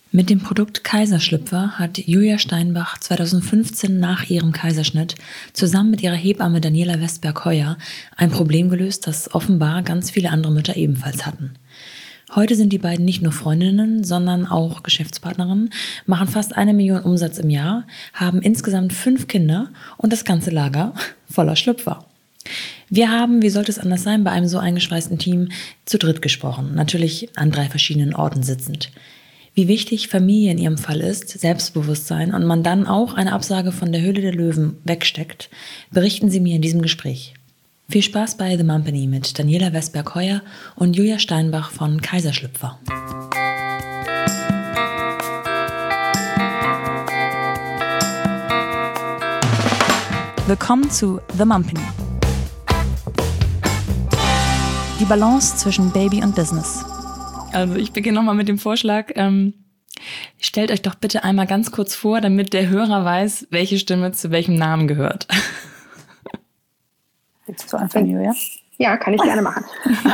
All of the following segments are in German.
Mit dem Produkt Kaiserschlüpfer hat Julia Steinbach 2015 nach ihrem Kaiserschnitt zusammen mit ihrer Hebamme Daniela Westberg-Heuer ein Problem gelöst, das offenbar ganz viele andere Mütter ebenfalls hatten. Heute sind die beiden nicht nur Freundinnen, sondern auch Geschäftspartnerinnen, machen fast 1 Million Umsatz im Jahr, haben insgesamt 5 Kinder und das ganze Lager voller Schlüpfer. Wir haben, wie sollte es anders sein, bei einem so eingeschweißten Team zu dritt gesprochen, natürlich an 3 verschiedenen Orten sitzend. Wie wichtig Familie in ihrem Fall ist, Selbstbewusstsein und man dann auch eine Absage von der Höhle der Löwen wegsteckt, berichten sie mir in diesem Gespräch. Viel Spaß bei The Mumpany mit Daniela Westberg-Heuer und Julia Steinbach von Kaiserschlüpfer. Willkommen zu The Mumpany. Die Balance zwischen Baby und Business. Also ich beginne nochmal mit dem Vorschlag. Stellt euch doch bitte einmal ganz kurz vor, damit der Hörer weiß, welche Stimme zu welchem Namen gehört. Willst du anfangen, Julia? Ja, kann ich gerne machen.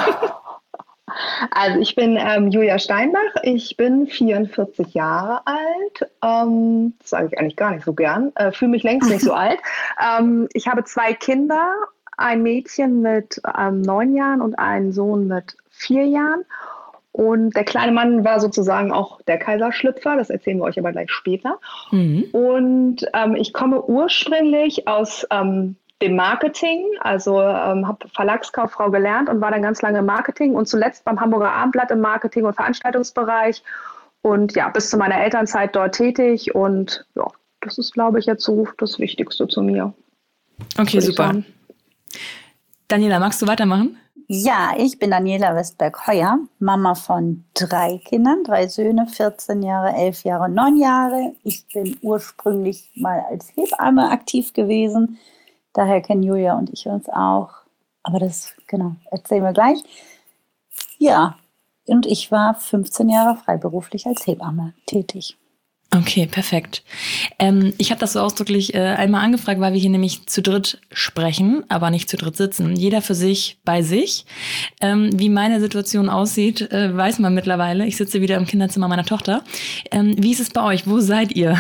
Also ich bin Julia Steinbach, ich bin 44 Jahre alt, das sage ich eigentlich gar nicht so gern, fühle mich längst nicht so alt. Ich habe 2 Kinder, ein Mädchen mit 9 Jahren und einen Sohn mit 4 Jahren. Und der kleine Mann war sozusagen auch der Kaiserschlüpfer, das erzählen wir euch aber gleich später. Und ich komme ursprünglich aus dem Marketing, also habe Verlagskauffrau gelernt und war dann ganz lange im Marketing und zuletzt beim Hamburger Abendblatt im Marketing- und Veranstaltungsbereich und ja, bis zu meiner Elternzeit dort tätig und ja, das ist, glaube ich, jetzt so das Wichtigste zu mir. Okay, super. Daniela, magst du weitermachen? Ja, ich bin Daniela Westberg-Heuer, Mama von 3 Kindern, 3 Söhne, 14 Jahre, 11 Jahre, 9 Jahre. Ich bin ursprünglich mal als Hebamme aktiv gewesen. Daher kennen Julia und ich uns auch. Aber das, genau, erzählen wir gleich. Ja, und ich war 15 Jahre freiberuflich als Hebamme tätig. Okay, perfekt. Ich habe das so ausdrücklich einmal angefragt, weil wir hier nämlich zu dritt sprechen, aber nicht zu dritt sitzen. Jeder für sich bei sich. Wie meine Situation aussieht, weiß man mittlerweile. Ich sitze wieder im Kinderzimmer meiner Tochter. Wie ist es bei euch? Wo seid ihr?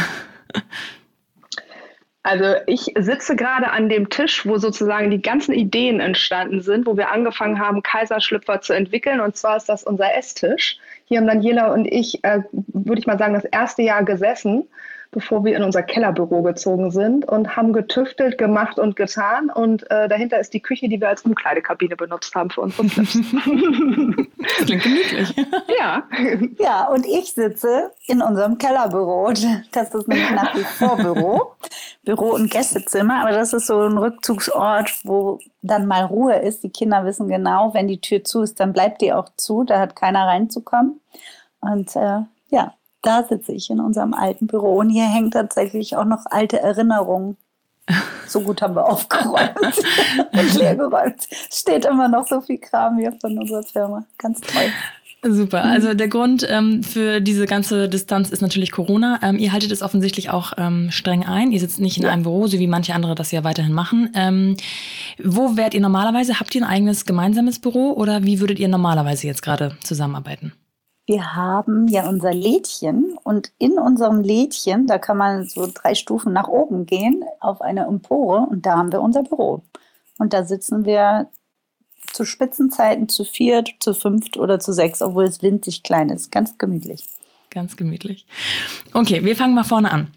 Also ich sitze gerade an dem Tisch, wo sozusagen die ganzen Ideen entstanden sind, wo wir angefangen haben, Kaiserschlüpfer zu entwickeln. Und zwar ist das unser Esstisch. Hier haben Daniela und ich, würde ich mal sagen, das erste Jahr gesessen, bevor wir in unser Kellerbüro gezogen sind und haben getüftelt, gemacht und getan. Und dahinter ist die Küche, die wir als Umkleidekabine benutzt haben für unsere Clips. Das klingt gemütlich. Ja. Ja, und ich sitze in unserem Kellerbüro. Das ist nämlich nach wie vor Büro und Gästezimmer. Aber das ist so ein Rückzugsort, wo dann mal Ruhe ist. Die Kinder wissen genau, wenn die Tür zu ist, dann bleibt die auch zu. Da hat keiner reinzukommen. Und ja, da sitze ich in unserem alten Büro. Und hier hängen tatsächlich auch noch alte Erinnerungen. So gut haben wir aufgeräumt und leergeräumt. Steht immer noch so viel Kram hier von unserer Firma. Ganz toll. Super. Also der Grund für diese ganze Distanz ist natürlich Corona. Ihr haltet es offensichtlich auch streng ein. Ihr sitzt nicht in einem Büro, so wie manche andere das ja weiterhin machen. Wo wärt ihr normalerweise? Habt ihr ein eigenes gemeinsames Büro oder wie würdet ihr normalerweise jetzt gerade zusammenarbeiten? Wir haben ja unser Lädchen und in unserem Lädchen, da kann man so 3 Stufen nach oben gehen auf eine Empore und da haben wir unser Büro. Und da sitzen wir zu Spitzenzeiten zu 4, zu 5 oder zu 6, obwohl es winzig klein ist. Ganz gemütlich. Ganz gemütlich. Okay, wir fangen mal vorne an.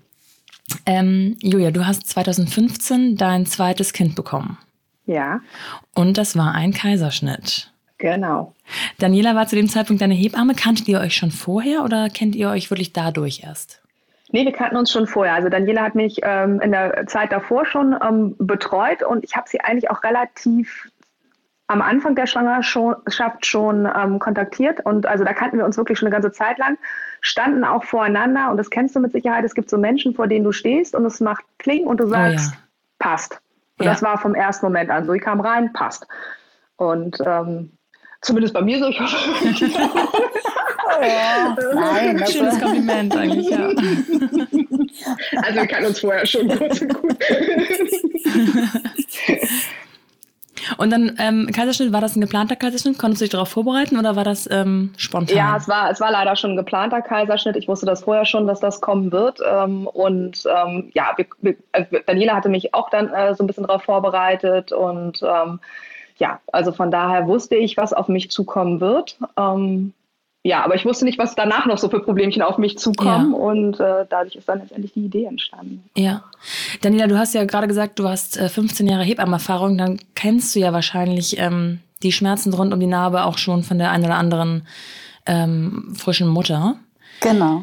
Julia, du hast 2015 dein zweites Kind bekommen. Ja. Und das war ein Kaiserschnitt. Genau. Daniela war zu dem Zeitpunkt deine Hebamme. Kanntet ihr euch schon vorher oder kennt ihr euch wirklich dadurch erst? Nee, wir kannten uns schon vorher. Also Daniela hat mich in der Zeit davor schon betreut und ich habe sie eigentlich auch relativ am Anfang der Schwangerschaft schon kontaktiert. Und also da kannten wir uns wirklich schon eine ganze Zeit lang, standen auch voreinander und das kennst du mit Sicherheit. Es gibt so Menschen, vor denen du stehst und es macht Kling und du sagst, passt. Und das war vom ersten Moment an so. Ich kam rein, passt. Und zumindest bei mir so. Ich hoffe. Nein, schönes Kompliment eigentlich, ja. Also wir kannten uns vorher schon kurz und gut. Und dann Kaiserschnitt, war das ein geplanter Kaiserschnitt? Konntest du dich darauf vorbereiten oder war das spontan? Ja, es war leider schon ein geplanter Kaiserschnitt. Ich wusste das vorher schon, dass das kommen wird. Daniela hatte mich auch dann so ein bisschen darauf vorbereitet. Und also von daher wusste ich, was auf mich zukommen wird. Aber ich wusste nicht, was danach noch so für Problemchen auf mich zukommen. Ja. Und dadurch ist dann letztendlich die Idee entstanden. Ja. Daniela, du hast ja gerade gesagt, du hast 15 Jahre Hebammenerfahrung. Dann kennst du ja wahrscheinlich die Schmerzen rund um die Narbe auch schon von der einen oder anderen frischen Mutter. Genau.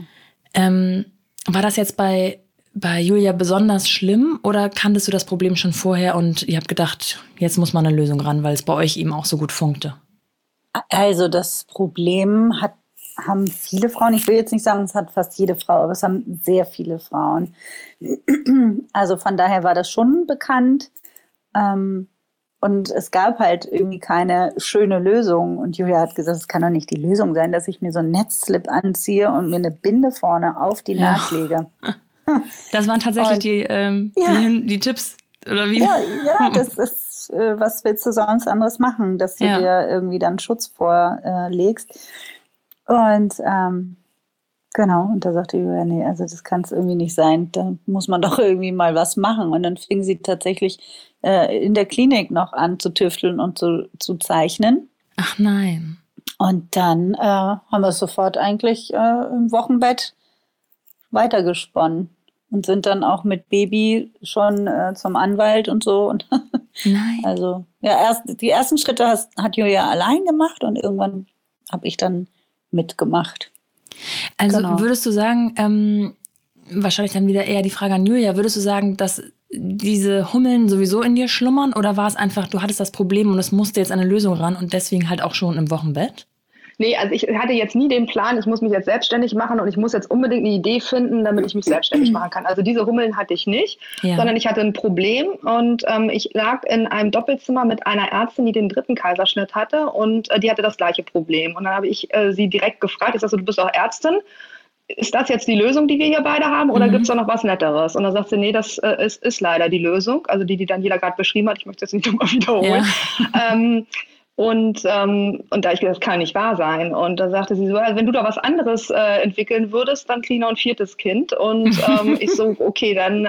War das jetzt bei Julia besonders schlimm oder kanntest du das Problem schon vorher und ihr habt gedacht, jetzt muss mal eine Lösung ran, weil es bei euch eben auch so gut funkte? Also das Problem haben viele Frauen, ich will jetzt nicht sagen, es hat fast jede Frau, aber es haben sehr viele Frauen. Also von daher war das schon bekannt. Und es gab halt irgendwie keine schöne Lösung. Und Julia hat gesagt, es kann doch nicht die Lösung sein, dass ich mir so einen Netzslip anziehe und mir eine Binde vorne auf die Naht lege. Das waren tatsächlich die Tipps, oder wie? Ja, das ist, was willst du sonst anderes machen, dass du dir irgendwie dann Schutz vorlegst. Und genau, und da sagte Julia, nee, also das kann es irgendwie nicht sein, da muss man doch irgendwie mal was machen. Und dann fing sie tatsächlich in der Klinik noch an zu tüfteln und zu zeichnen. Ach nein. Und dann haben wir es sofort eigentlich im Wochenbett weitergesponnen. Und sind dann auch mit Baby schon zum Anwalt und so. Und nein. Also, ja, die ersten Schritte hat Julia allein gemacht und irgendwann habe ich dann mitgemacht. Also würdest du sagen, wahrscheinlich dann wieder eher die Frage an Julia, würdest du sagen, dass diese Hummeln sowieso in dir schlummern oder war es einfach, du hattest das Problem und es musste jetzt eine Lösung ran und deswegen halt auch schon im Wochenbett? Nee, also ich hatte jetzt nie den Plan, ich muss mich jetzt selbstständig machen und ich muss jetzt unbedingt eine Idee finden, damit ich mich selbstständig machen kann. Also diese Hummeln hatte ich nicht, sondern ich hatte ein Problem und ich lag in einem Doppelzimmer mit einer Ärztin, die den 3. Kaiserschnitt hatte und die hatte das gleiche Problem. Und dann habe ich sie direkt gefragt, ich sage so, du bist auch Ärztin, ist das jetzt die Lösung, die wir hier beide haben oder gibt es da noch was Netteres? Und dann sagt sie, nee, das ist leider die Lösung, also die Daniela gerade beschrieben hat, ich möchte das nicht nochmal wiederholen. Ja. Und da habe ich gedacht, das kann nicht wahr sein. Und da sagte sie so, wenn du da was anderes entwickeln würdest, dann kriege ich noch ein 4. Kind. Und ich so, okay, dann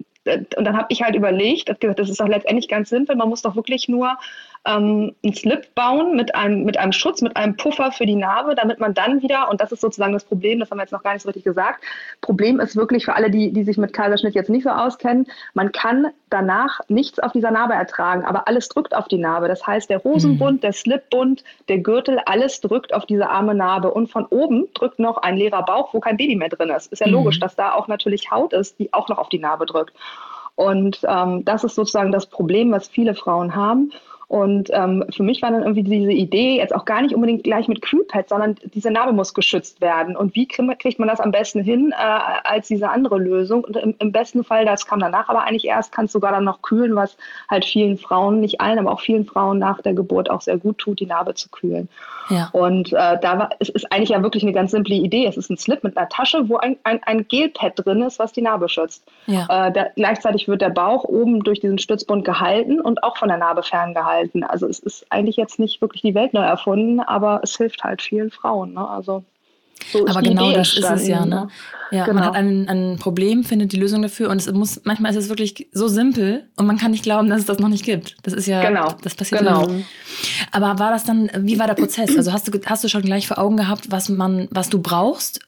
und dann habe ich halt überlegt, habe gesagt, das ist doch letztendlich ganz simpel, man muss doch wirklich nur einen Slip bauen mit einem Schutz, mit einem Puffer für die Narbe, damit man dann wieder, und das ist sozusagen das Problem, das haben wir jetzt noch gar nicht so richtig gesagt, Problem ist wirklich für alle, die sich mit Kaiserschnitt jetzt nicht so auskennen, man kann danach nichts auf dieser Narbe ertragen, aber alles drückt auf die Narbe. Das heißt, der Hosenbund, der Slipbund, der Gürtel, alles drückt auf diese arme Narbe und von oben drückt noch ein leerer Bauch, wo kein Baby mehr drin ist. Ist ja logisch, dass da auch natürlich Haut ist, die auch noch auf die Narbe drückt. Und das ist sozusagen das Problem, was viele Frauen haben. Und für mich war dann irgendwie diese Idee, jetzt auch gar nicht unbedingt gleich mit Kühlpad, sondern diese Narbe muss geschützt werden. Und wie kriegt man das am besten hin als diese andere Lösung? Und im besten Fall, das kam danach aber eigentlich erst, kann es sogar dann noch kühlen, was halt vielen Frauen, nicht allen, aber auch vielen Frauen nach der Geburt auch sehr gut tut, die Narbe zu kühlen. Ja. Und es ist eigentlich ja wirklich eine ganz simple Idee. Es ist ein Slip mit einer Tasche, wo ein Gelpad drin ist, was die Narbe schützt. Ja. Gleichzeitig wird der Bauch oben durch diesen Stützbund gehalten und auch von der Narbe ferngehalten. Also es ist eigentlich jetzt nicht wirklich die Welt neu erfunden, aber es hilft halt vielen Frauen. Ne? Also so aber genau das ist es ja. Ne? Ja, genau. Man hat ein Problem, findet die Lösung dafür und manchmal ist es wirklich so simpel und man kann nicht glauben, dass es das noch nicht gibt. Das ist ja, das passiert. Genau. Aber war das dann, wie war der Prozess? Also hast du schon gleich vor Augen gehabt, was du brauchst,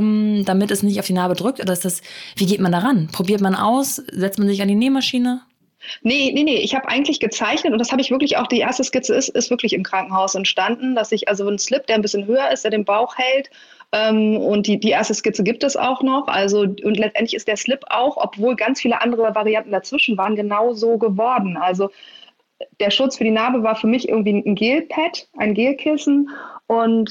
damit es nicht auf die Narbe drückt? Oder wie geht man daran? Probiert man aus? Setzt man sich an die Nähmaschine? Nee. Ich habe eigentlich gezeichnet und das habe ich wirklich auch, die erste Skizze ist wirklich im Krankenhaus entstanden, dass ich also einen Slip, der ein bisschen höher ist, der den Bauch hält und die erste Skizze gibt es auch noch. Also und letztendlich ist der Slip auch, obwohl ganz viele andere Varianten dazwischen waren, genau so geworden. Also der Schutz für die Narbe war für mich irgendwie ein Gelpad, ein Gelkissen und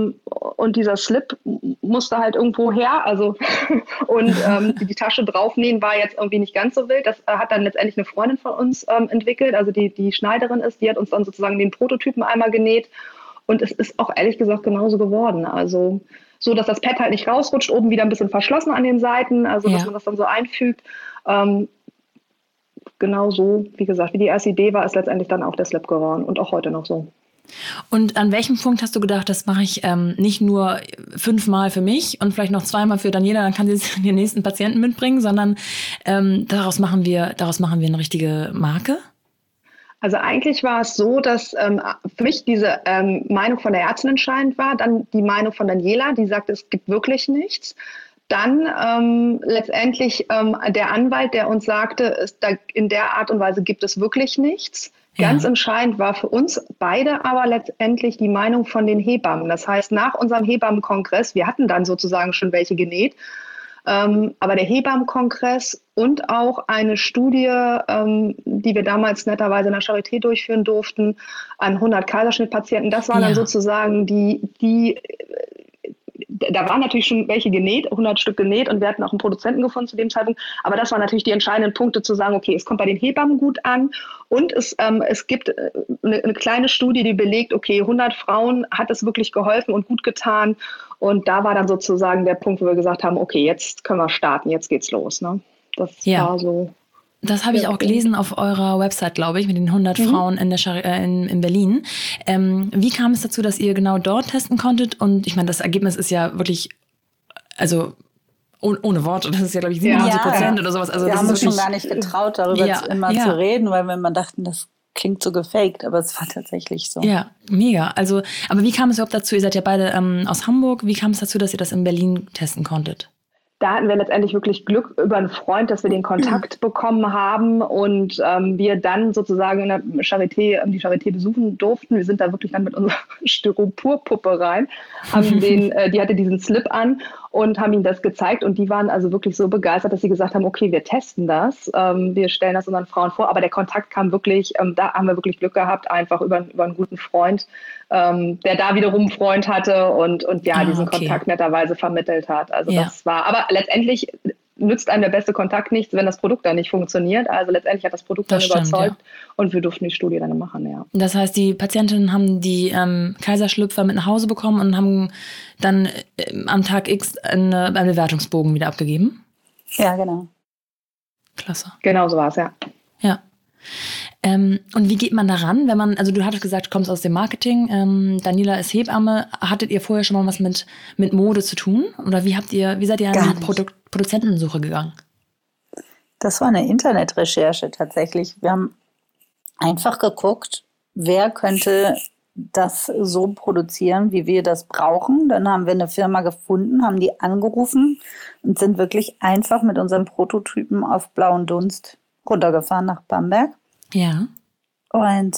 dieser Slip musste halt irgendwo her, also und die Tasche draufnähen war jetzt irgendwie nicht ganz so wild. Das hat dann letztendlich eine Freundin von uns entwickelt, also die Schneiderin ist, die hat uns dann sozusagen den Prototypen einmal genäht und es ist auch ehrlich gesagt genauso geworden. Also so, dass das Pad halt nicht rausrutscht, oben wieder ein bisschen verschlossen an den Seiten, also dass man das dann so einfügt. genau so, wie gesagt, wie die erste Idee war, ist letztendlich dann auch der Slip geworden und auch heute noch so. Und an welchem Punkt hast du gedacht, das mache ich nicht nur 5-mal für mich und vielleicht noch 2-mal für Daniela, dann kann sie es den nächsten Patienten mitbringen, sondern daraus machen wir eine richtige Marke? Also eigentlich war es so, dass für mich diese Meinung von der Ärztin entscheidend war, dann die Meinung von Daniela, die sagte, es gibt wirklich nichts. Dann letztendlich der Anwalt, der uns sagte, in der Art und Weise gibt es wirklich nichts. Ganz entscheidend war für uns beide aber letztendlich die Meinung von den Hebammen. Das heißt, nach unserem Hebammenkongress, wir hatten dann sozusagen schon welche genäht, aber der Hebammenkongress und auch eine Studie, die wir damals netterweise in der Charité durchführen durften, an 100 Kaiserschnittpatienten, das war dann sozusagen da waren natürlich schon welche genäht, 100 Stück genäht und wir hatten auch einen Produzenten gefunden zu dem Zeitpunkt. Aber das waren natürlich die entscheidenden Punkte zu sagen, okay, es kommt bei den Hebammen gut an und es gibt eine kleine Studie, die belegt, okay, 100 Frauen hat es wirklich geholfen und gut getan. Und da war dann sozusagen der Punkt, wo wir gesagt haben, okay, jetzt können wir starten, jetzt geht's los. Ne? Das war so. Das habe ich auch gelesen auf eurer Website, glaube ich, mit den 100 Frauen in Berlin. Wie kam es dazu, dass ihr genau dort testen konntet? Und ich meine, das Ergebnis ist ja wirklich, also ohne Worte, das ist ja, glaube ich, 97% oder sowas. Also wir das haben ist uns schon gar nicht getraut, darüber immer zu reden, weil wir immer dachten, das klingt so gefaked, aber es war tatsächlich so. Ja, mega. Also, aber wie kam es überhaupt dazu? Ihr seid ja beide aus Hamburg. Wie kam es dazu, dass ihr das in Berlin testen konntet? Da hatten wir letztendlich wirklich Glück über einen Freund, dass wir den Kontakt bekommen haben und wir dann sozusagen in der Charité, die Charité besuchen durften. Wir sind da wirklich dann mit unserer Styroporpuppe rein, die hatte diesen Slip an und haben ihnen das gezeigt und die waren also wirklich so begeistert, dass sie gesagt haben, okay, wir testen das, wir stellen das unseren Frauen vor, aber der Kontakt kam wirklich, da haben wir wirklich Glück gehabt, einfach über einen guten Freund, der da wiederum einen Freund hatte und diesen Kontakt netterweise vermittelt hat. Also das war, aber letztendlich nützt einem der beste Kontakt nichts, wenn das Produkt dann nicht funktioniert. Also letztendlich hat das Produkt dann überzeugt und wir durften die Studie dann machen, ja. Das heißt, die Patientinnen haben die Kaiserschlüpfer mit nach Hause bekommen und haben dann am Tag X einen Bewertungsbogen wieder abgegeben? Ja, genau. Klasse. Genau so war es, ja. Ja. Und wie geht man daran, wenn man, also du hattest gesagt, du kommst aus dem Marketing, Daniela ist Hebamme. Hattet ihr vorher schon mal was mit Mode zu tun? Oder wie seid ihr an die Produzentensuche gegangen? Das war eine Internetrecherche tatsächlich. Wir haben einfach geguckt, wer könnte das so produzieren, wie wir das brauchen. Dann haben wir eine Firma gefunden, haben die angerufen und sind wirklich einfach mit unseren Prototypen auf blauen Dunst runtergefahren nach Bamberg. Ja. Und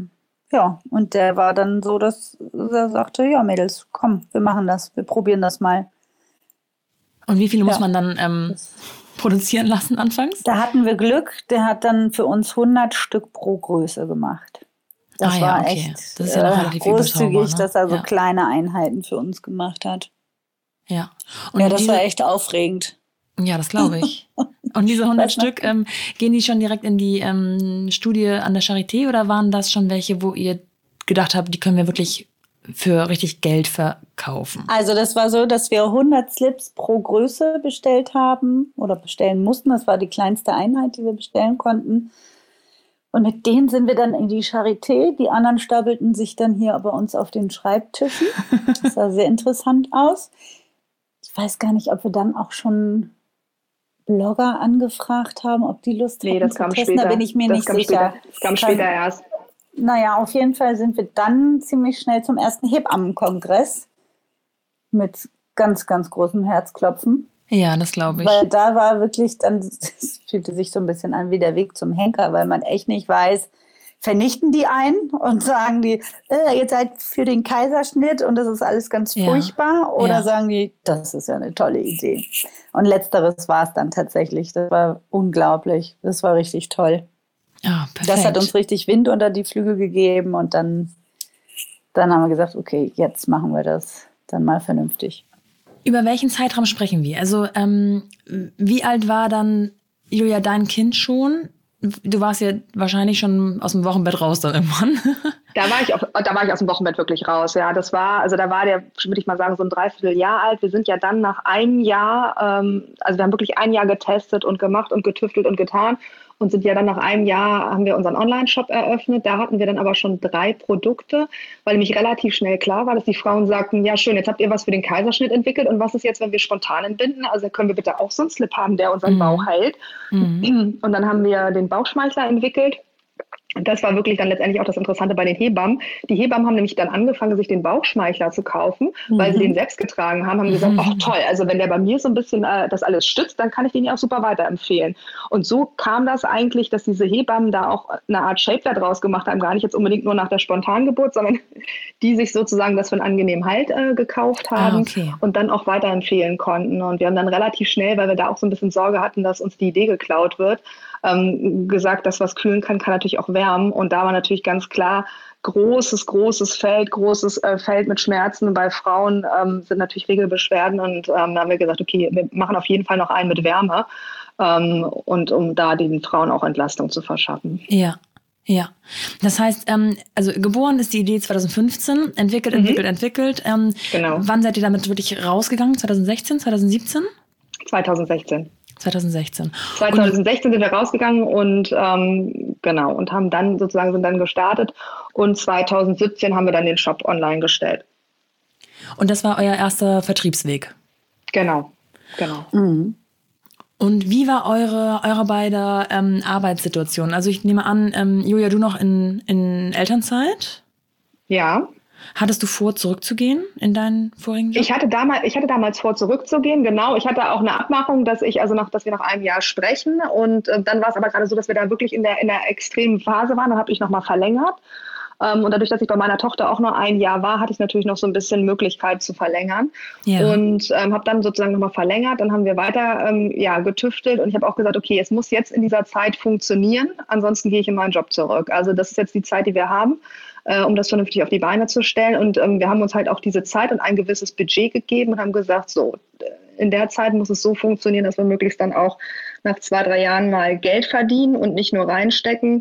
und der war dann so, dass er sagte, ja Mädels, komm, wir machen das, wir probieren das mal. Und wie viele muss man dann produzieren lassen anfangs? Da hatten wir Glück, der hat dann für uns 100 Stück pro Größe gemacht. Das war echt das ist ja noch relativ großzügig, dass er so kleine Einheiten für uns gemacht hat. Ja. Und das war echt aufregend. Ja, das glaube ich. Und diese 100 Stück, gehen die schon direkt in die Studie an der Charité oder waren das schon welche, wo ihr gedacht habt, die können wir wirklich für richtig Geld verkaufen? Also das war so, dass wir 100 Slips pro Größe bestellt haben oder bestellen mussten. Das war die kleinste Einheit, die wir bestellen konnten. Und mit denen sind wir dann in die Charité. Die anderen stapelten sich dann hier bei uns auf den Schreibtischen. Das sah sehr interessant aus. Ich weiß gar nicht, ob wir dann auch schon Blogger angefragt haben, ob die Lust hatten das kam später. Da bin ich mir nicht sicher. Das kam später erst. Naja, auf jeden Fall sind wir dann ziemlich schnell zum ersten Hebammenkongress mit ganz, ganz großem Herzklopfen. Ja, das glaube ich. Weil da war wirklich dann, es fühlte sich so ein bisschen an wie der Weg zum Henker, weil man echt nicht weiß, vernichten die einen und sagen die, ihr seid für den Kaiserschnitt und das ist alles ganz furchtbar, oder sagen die, das ist ja eine tolle Idee. Und letzteres war es dann tatsächlich. Das war unglaublich. Das war richtig toll. Ja, perfekt. Das hat uns richtig Wind unter die Flügel gegeben und dann haben wir gesagt, okay, jetzt machen wir das dann mal vernünftig. Über welchen Zeitraum sprechen wir? Also wie alt war dann, Julia, dein Kind schon? Du warst ja wahrscheinlich schon aus dem Wochenbett raus dann irgendwann. Da war ich aus dem Wochenbett wirklich raus. Ja, da war der, würde ich mal sagen, so ein Dreivierteljahr alt. Wir sind ja dann nach einem Jahr, also wir haben wirklich ein Jahr getestet und gemacht und getüftelt und getan und sind ja dann nach einem Jahr, haben wir unseren Online-Shop eröffnet. Da hatten wir dann aber schon 3 Produkte, weil nämlich relativ schnell klar war, dass die Frauen sagten, ja schön, jetzt habt ihr was für den Kaiserschnitt entwickelt und was ist jetzt, wenn wir spontan entbinden? Also können wir bitte auch so einen Slip haben, der unseren Bauch hält. Und dann haben wir den Bauchschmeichler entwickelt. Und das war wirklich dann letztendlich auch das Interessante bei den Hebammen. Die Hebammen haben nämlich dann angefangen, sich den Bauchschmeichler zu kaufen, weil sie den selbst getragen haben, haben gesagt, ach toll, also wenn der bei mir so ein bisschen das alles stützt, dann kann ich den ja auch super weiterempfehlen. Und so kam das eigentlich, dass diese Hebammen da auch eine Art Shapewear draus gemacht haben, gar nicht jetzt unbedingt nur nach der Spontangeburt, sondern die sich sozusagen das für einen angenehmen Halt gekauft haben und dann auch weiterempfehlen konnten. Und wir haben dann relativ schnell, weil wir da auch so ein bisschen Sorge hatten, dass uns die Idee geklaut wird, gesagt, dass was kühlen kann natürlich auch wärmen. Und da war natürlich ganz klar, großes Feld mit Schmerzen. Bei Frauen sind natürlich Regelbeschwerden. Und da haben wir gesagt, okay, wir machen auf jeden Fall noch einen mit Wärme. Und um da den Frauen auch Entlastung zu verschaffen. Ja. Ja, das heißt, also geboren ist die Idee 2015, entwickelt. Genau. Wann seid ihr damit wirklich rausgegangen? 2016, 2017? 2016. 2016 sind wir rausgegangen und und haben dann sind dann gestartet und 2017 haben wir dann den Shop online gestellt. Und das war euer erster Vertriebsweg? Genau. Mhm. Und wie war eure beider Arbeitssituation? Also ich nehme an, Julia, du noch in Elternzeit? Ja. Hattest du vor, zurückzugehen in deinen vorigen Job? Ich hatte damals vor, zurückzugehen, genau. Ich hatte auch eine Abmachung, dass wir nach einem Jahr sprechen. Und dann war es aber gerade so, dass wir da wirklich in der extremen Phase waren. Dann habe ich nochmal verlängert. Und dadurch, dass ich bei meiner Tochter auch nur ein Jahr war, hatte ich natürlich noch so ein bisschen Möglichkeit zu verlängern. Ja. Und habe dann sozusagen nochmal verlängert. Dann haben wir weiter getüftelt. Und ich habe auch gesagt, okay, es muss jetzt in dieser Zeit funktionieren. Ansonsten gehe ich in meinen Job zurück. Also das ist jetzt die Zeit, die wir haben, um das vernünftig auf die Beine zu stellen. Und wir haben uns halt auch diese Zeit und ein gewisses Budget gegeben und haben gesagt, so, in der Zeit muss es so funktionieren, dass wir möglichst dann auch nach 2-3 Jahren mal Geld verdienen und nicht nur reinstecken.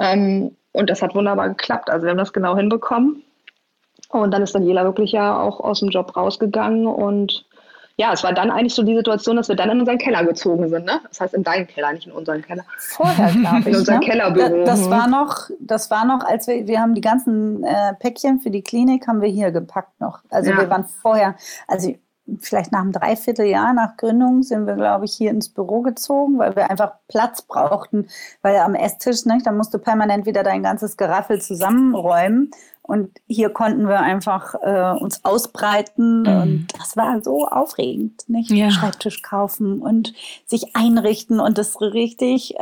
Und das hat wunderbar geklappt. Also wir haben das genau hinbekommen. Und dann ist Daniela wirklich ja auch aus dem Job rausgegangen. Und ja, es war dann eigentlich so die Situation, dass wir dann in unseren Keller gezogen sind. Ne? Das heißt in deinen Keller, nicht in unseren Keller. Vorher, glaube ich. In unser Kellerbüro. Das war noch, als wir haben die ganzen Päckchen für die Klinik haben wir hier gepackt noch. Also wir waren vorher, also vielleicht nach einem Dreivierteljahr nach Gründung sind wir, glaube ich, hier ins Büro gezogen, weil wir einfach Platz brauchten. Weil am Esstisch, ne, da musst du permanent wieder dein ganzes Geraffel zusammenräumen. Und hier konnten wir einfach uns ausbreiten. Und das war so aufregend, nicht? Ja. Schreibtisch kaufen und sich einrichten und das richtig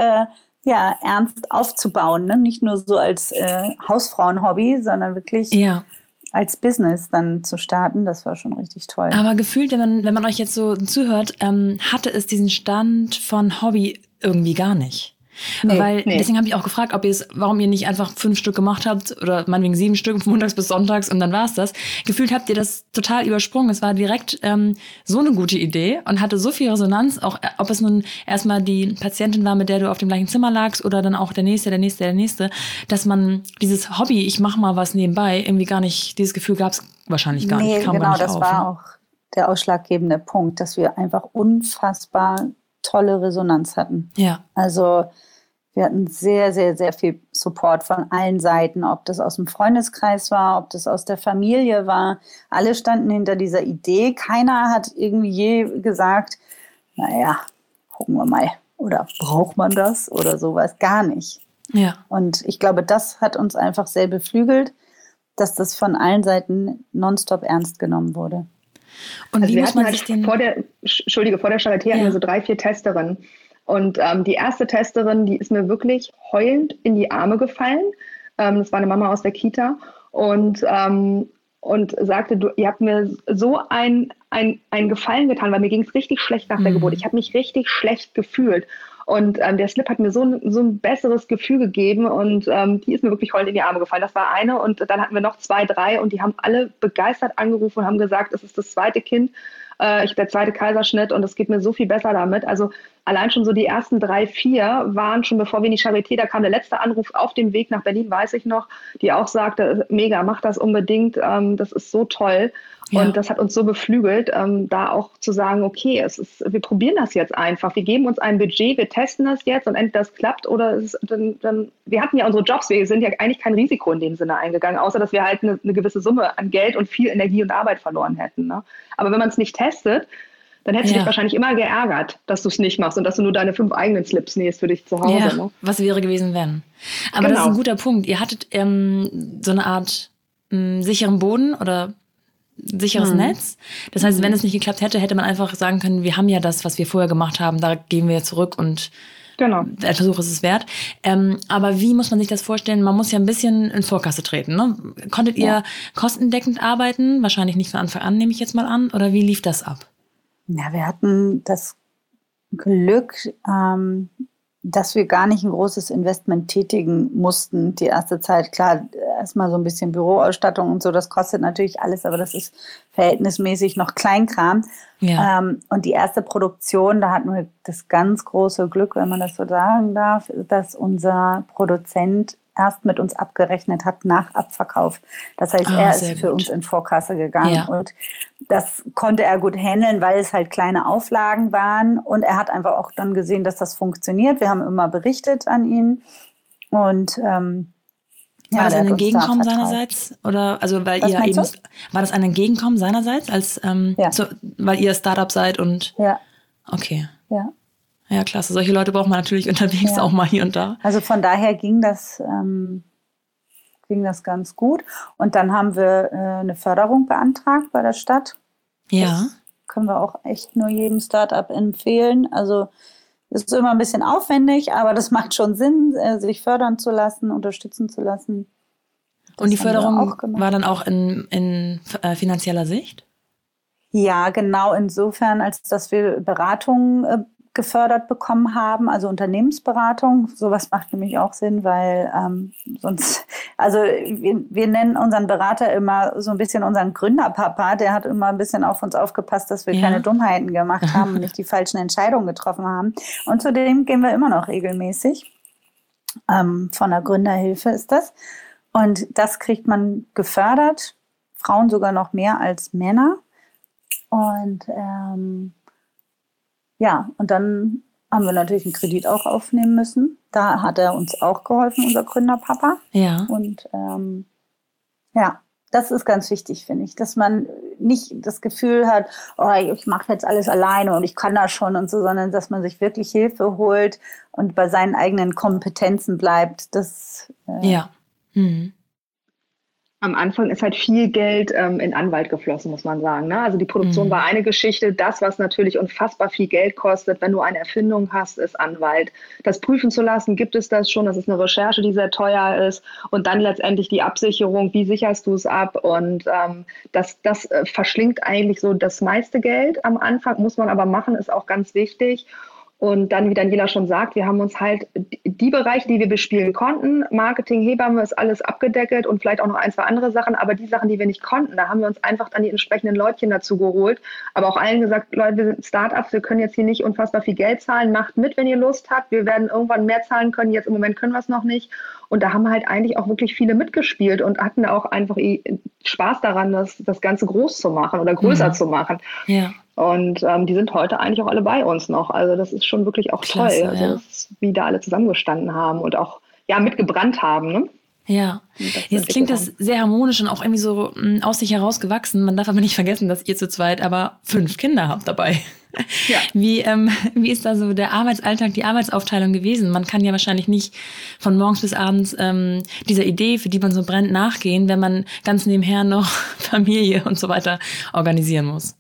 ernst aufzubauen. Ne? Nicht nur so als Hausfrauenhobby, sondern wirklich als Business dann zu starten. Das war schon richtig toll. Aber gefühlt, wenn man euch jetzt so zuhört, hatte es diesen Stand von Hobby irgendwie gar nicht. Deswegen habe ich auch gefragt, warum ihr nicht einfach 5 Stück gemacht habt oder meinetwegen 7 Stück, montags bis sonntags und dann war's das. Gefühlt habt ihr das total übersprungen. Es war direkt so eine gute Idee und hatte so viel Resonanz, auch ob es nun erstmal die Patientin war, mit der du auf dem gleichen Zimmer lagst oder dann auch der nächste, dass man dieses Hobby, ich mache mal was nebenbei, irgendwie gar nicht, dieses Gefühl gab es wahrscheinlich gar nicht. Kam genau, gar nicht das war auch der ausschlaggebende Punkt, dass wir einfach unfassbar tolle Resonanz hatten. Ja. Also wir hatten sehr, sehr, sehr viel Support von allen Seiten, ob das aus dem Freundeskreis war, ob das aus der Familie war. Alle standen hinter dieser Idee. Keiner hat irgendwie je gesagt, naja, gucken wir mal. Oder braucht man das oder sowas? Gar nicht. Ja. Und ich glaube, das hat uns einfach sehr beflügelt, dass das von allen Seiten nonstop ernst genommen wurde. Und also wie muss man sich vor der Charité hatten wir so 3-4 Testerinnen. Und die erste Testerin, die ist mir wirklich heulend in die Arme gefallen. Das war eine Mama aus der Kita. Und sagte, ihr habt mir so einen Gefallen getan, weil mir ging es richtig schlecht nach der Geburt. Ich habe mich richtig schlecht gefühlt. Und der Slip hat mir so ein besseres Gefühl gegeben. Und die ist mir wirklich heulend in die Arme gefallen. Das war eine. Und dann hatten wir noch 2, 3. Und die haben alle begeistert angerufen und haben gesagt, es ist das zweite Kind. Der zweite Kaiserschnitt und es geht mir so viel besser damit. Also allein schon so die ersten 3, 4 waren schon, bevor wir in die Charité, da kam der letzte Anruf auf dem Weg nach Berlin, weiß ich noch, die auch sagte, mega, mach das unbedingt, das ist so toll. Ja. Und das hat uns so beflügelt, da auch zu sagen, okay, wir probieren das jetzt einfach. Wir geben uns ein Budget, wir testen das jetzt und entweder das klappt oder wir hatten ja unsere Jobs, wir sind ja eigentlich kein Risiko in dem Sinne eingegangen, außer dass wir halt eine gewisse Summe an Geld und viel Energie und Arbeit verloren hätten. Ne? Aber wenn man es nicht testet, dann hättest du dich wahrscheinlich immer geärgert, dass du es nicht machst und dass du nur deine 5 eigenen Slips nähst für dich zu Hause. Ja, ne? Was wäre gewesen, wenn? Aber das ist ein guter Punkt. Ihr hattet so eine Art sicheren Boden oder sicheres Netz. Das heißt, wenn es nicht geklappt hätte, hätte man einfach sagen können, wir haben ja das, was wir vorher gemacht haben, da gehen wir zurück und ein Versuch ist es wert. Aber wie muss man sich das vorstellen? Man muss ja ein bisschen in Vorkasse treten. Ne? Konntet ihr kostendeckend arbeiten? Wahrscheinlich nicht von Anfang an, nehme ich jetzt mal an. Oder wie lief das ab? Ja, wir hatten das Glück, dass wir gar nicht ein großes Investment tätigen mussten die erste Zeit. Klar, erstmal so ein bisschen Büroausstattung und so, das kostet natürlich alles, aber das ist verhältnismäßig noch Kleinkram. Ja. Und die erste Produktion, da hatten wir das ganz große Glück, wenn man das so sagen darf, dass unser Produzent erst mit uns abgerechnet hat nach Abverkauf. Das heißt, er ist für uns in Vorkasse gegangen und das konnte er gut handeln, weil es halt kleine Auflagen waren und er hat einfach auch dann gesehen, dass das funktioniert. Wir haben immer berichtet an ihn und war das ein Entgegenkommen seinerseits? Oder also weil ihr eben war das ein Entgegenkommen seinerseits, als weil ihr Startup seid und okay. Ja. Ja, klasse. Solche Leute braucht man natürlich unterwegs auch mal hier und da. Also von daher ging das ganz gut. Und dann haben wir eine Förderung beantragt bei der Stadt. Ja. Das können wir auch echt nur jedem Startup empfehlen. Also es ist immer ein bisschen aufwendig, aber das macht schon Sinn, sich fördern zu lassen, unterstützen zu lassen. Und die Förderung war dann auch in finanzieller Sicht? Ja, genau insofern, als dass wir Beratungen gefördert bekommen haben, also Unternehmensberatung. Sowas macht nämlich auch Sinn, weil sonst, also wir nennen unseren Berater immer so ein bisschen unseren Gründerpapa, der hat immer ein bisschen auf uns aufgepasst, dass wir keine Dummheiten gemacht haben und nicht die falschen Entscheidungen getroffen haben. Und zudem gehen wir immer noch regelmäßig. Von der Gründerhilfe ist das. Und das kriegt man gefördert, Frauen sogar noch mehr als Männer. Und und dann haben wir natürlich einen Kredit auch aufnehmen müssen. Da hat er uns auch geholfen, unser Gründerpapa. Ja. Und das ist ganz wichtig, finde ich, dass man nicht das Gefühl hat, oh, ich mache jetzt alles alleine und ich kann das schon und so, sondern dass man sich wirklich Hilfe holt und bei seinen eigenen Kompetenzen bleibt. Das Am Anfang ist halt viel Geld in Anwalt geflossen, muss man sagen. Ne? Also die Produktion war eine Geschichte. Das, was natürlich unfassbar viel Geld kostet, wenn du eine Erfindung hast, ist Anwalt. Das prüfen zu lassen, gibt es das schon? Das ist eine Recherche, die sehr teuer ist. Und dann letztendlich die Absicherung, wie sicherst du es ab? Und das verschlingt eigentlich so das meiste Geld am Anfang, muss man aber machen, ist auch ganz wichtig. Und dann, wie Daniela schon sagt, wir haben uns halt die Bereiche, die wir bespielen konnten, Marketing, Hebamme, ist alles abgedeckelt und vielleicht auch noch 1, 2 andere Sachen. Aber die Sachen, die wir nicht konnten, da haben wir uns einfach dann die entsprechenden Leutchen dazu geholt. Aber auch allen gesagt, Leute, wir sind Startups, wir können jetzt hier nicht unfassbar viel Geld zahlen. Macht mit, wenn ihr Lust habt. Wir werden irgendwann mehr zahlen können. Jetzt im Moment können wir es noch nicht. Und da haben halt eigentlich auch wirklich viele mitgespielt und hatten auch einfach Spaß daran, das Ganze groß zu machen oder größer zu machen. Ja. Und die sind heute eigentlich auch alle bei uns noch. Also das ist schon wirklich auch klasse, toll, also wie da alle zusammengestanden haben und auch mitgebrannt haben. Ne? Ja, jetzt klingt das sehr harmonisch und auch irgendwie so aus sich herausgewachsen. Man darf aber nicht vergessen, dass ihr zu zweit aber 5 Kinder habt dabei. Ja. Wie ist da so der Arbeitsalltag, die Arbeitsaufteilung gewesen? Man kann ja wahrscheinlich nicht von morgens bis abends dieser Idee, für die man so brennt, nachgehen, wenn man ganz nebenher noch Familie und so weiter organisieren muss.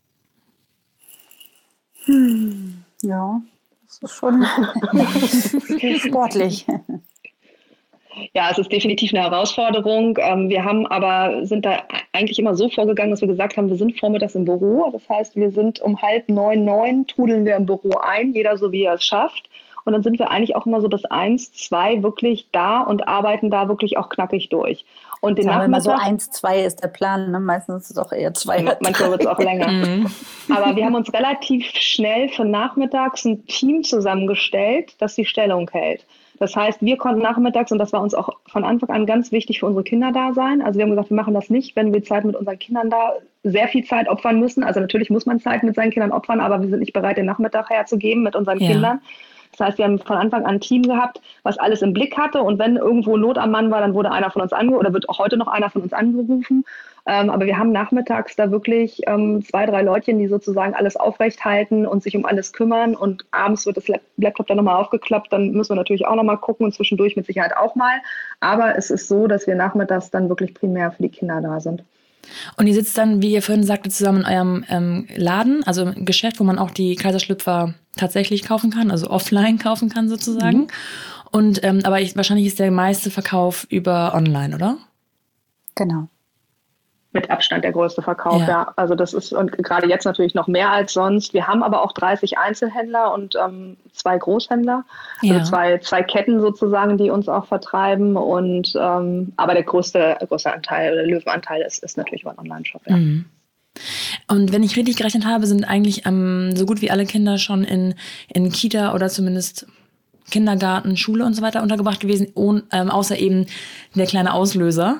Ja, das ist schon sportlich. Ja, es ist definitiv eine Herausforderung. Wir sind da eigentlich immer so vorgegangen, dass wir gesagt haben, wir sind vormittags im Büro. Das heißt, wir sind um 8:30, 9 trudeln wir im Büro ein, jeder so wie er es schafft. Und dann sind wir eigentlich auch immer so bis 1, 2 wirklich da und arbeiten da wirklich auch knackig durch. Und den Nachmittag, Nachmittag, so 1, 2 ist der Plan, ne? Meistens ist es auch eher 2. Manchmal wird es auch länger. Aber wir haben uns relativ schnell für nachmittags ein Team zusammengestellt, das die Stellung hält. Das heißt, wir konnten nachmittags, und das war uns auch von Anfang an ganz wichtig, für unsere Kinder da sein. Also wir haben gesagt, wir machen das nicht, wenn wir Zeit mit unseren Kindern da sehr viel Zeit opfern müssen. Also natürlich muss man Zeit mit seinen Kindern opfern, aber wir sind nicht bereit, den Nachmittag herzugeben mit unseren Kindern. Das heißt, wir haben von Anfang an ein Team gehabt, was alles im Blick hatte. Und wenn irgendwo Not am Mann war, dann wurde einer von uns angerufen oder wird auch heute noch einer von uns angerufen. Aber wir haben nachmittags da wirklich 2, 3 Leutchen, die sozusagen alles aufrecht halten und sich um alles kümmern. Und abends wird das Laptop dann nochmal aufgeklappt. Dann müssen wir natürlich auch nochmal gucken und zwischendurch mit Sicherheit auch mal. Aber es ist so, dass wir nachmittags dann wirklich primär für die Kinder da sind. Und ihr sitzt dann, wie ihr vorhin sagte, zusammen in eurem Laden, also im Geschäft, wo man auch die Kaiserschlüpfer tatsächlich kaufen kann, also offline kaufen kann sozusagen. Und aber wahrscheinlich ist der meiste Verkauf über online, oder? Genau. Mit Abstand der größte Verkauf, ja. Also das ist und gerade jetzt natürlich noch mehr als sonst. Wir haben aber auch 30 Einzelhändler und 2 Großhändler, also zwei Ketten sozusagen, die uns auch vertreiben. Und aber der größte Anteil oder Löwenanteil ist natürlich über einen Online-Shop. Ja. Mhm. Und wenn ich richtig gerechnet habe, sind eigentlich so gut wie alle Kinder schon in Kita oder zumindest Kindergarten, Schule und so weiter untergebracht gewesen, außer eben der kleine Auslöser.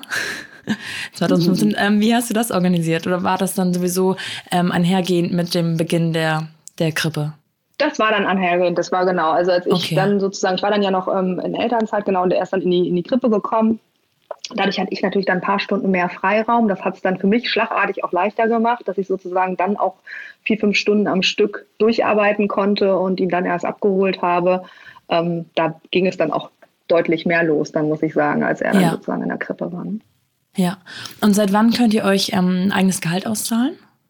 2015. Wie hast du das organisiert? Oder war das dann sowieso einhergehend mit dem Beginn der Krippe? Das war dann einhergehend, das war genau. Also als ich dann sozusagen, ich war dann ja noch in Elternzeit, genau, und er ist dann in die Krippe gekommen. Dadurch hatte ich natürlich dann ein paar Stunden mehr Freiraum. Das hat es dann für mich schlagartig auch leichter gemacht, dass ich sozusagen dann auch 4, 5 Stunden am Stück durcharbeiten konnte und ihn dann erst abgeholt habe. Da ging es dann auch deutlich mehr los, dann muss ich sagen, als er dann sozusagen in der Krippe war. Ja. Und seit wann könnt ihr euch eigenes Gehalt auszahlen?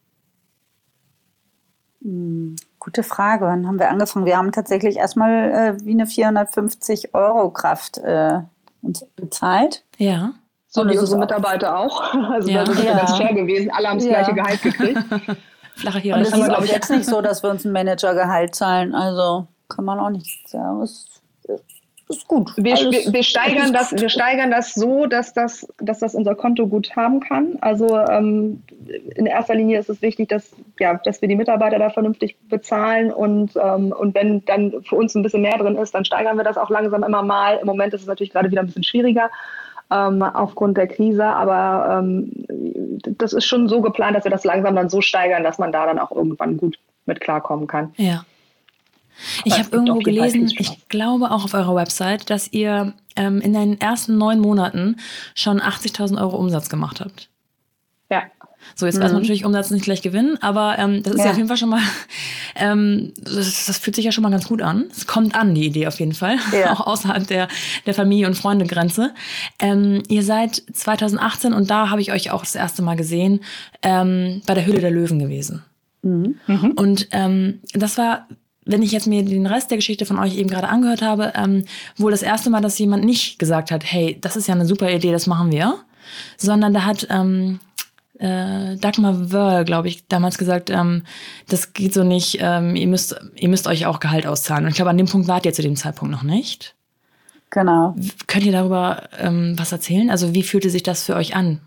Gute Frage. Wann haben wir angefangen? Wir haben tatsächlich erstmal wie eine 450 € Kraft uns bezahlt. Ja. So wie unsere Mitarbeiter auch. Also das ist ganz fair gewesen. Alle haben das gleiche Gehalt gekriegt. Flache Hierarchie. Und es ist auch jetzt nicht so, dass wir uns ein Managergehalt zahlen. Also kann man auch nicht sagen. Ist gut. Wir steigern das so, dass das unser Konto gut haben kann. Also in erster Linie ist es wichtig, dass wir die Mitarbeiter da vernünftig bezahlen und wenn dann für uns ein bisschen mehr drin ist, dann steigern wir das auch langsam immer mal. Im Moment ist es natürlich gerade wieder ein bisschen schwieriger aufgrund der Krise, aber das ist schon so geplant, dass wir das langsam dann so steigern, dass man da dann auch irgendwann gut mit klarkommen kann. Ja. Ich habe irgendwo gelesen, ich glaube auch auf eurer Website, dass ihr in den ersten 9 Monaten schon 80.000 € Umsatz gemacht habt. Ja. So, jetzt weiß man natürlich, Umsatz nicht gleich gewinnen, aber das ist ja auf jeden Fall schon mal, das fühlt sich ja schon mal ganz gut an. Es kommt an, die Idee auf jeden Fall, auch außerhalb der Familie- und Freundegrenze. Ihr seid 2018, und da habe ich euch auch das erste Mal gesehen, bei der Höhle der Löwen gewesen. Und das war, wenn ich jetzt mir den Rest der Geschichte von euch eben gerade angehört habe, wohl das erste Mal, dass jemand nicht gesagt hat, hey, das ist ja eine super Idee, das machen wir, sondern da hat Dagmar Wörl, glaube ich, damals gesagt, das geht so nicht, ihr müsst euch auch Gehalt auszahlen. Und ich glaube, an dem Punkt wart ihr zu dem Zeitpunkt noch nicht. Genau. Könnt ihr darüber was erzählen? Also wie fühlte sich das für euch an?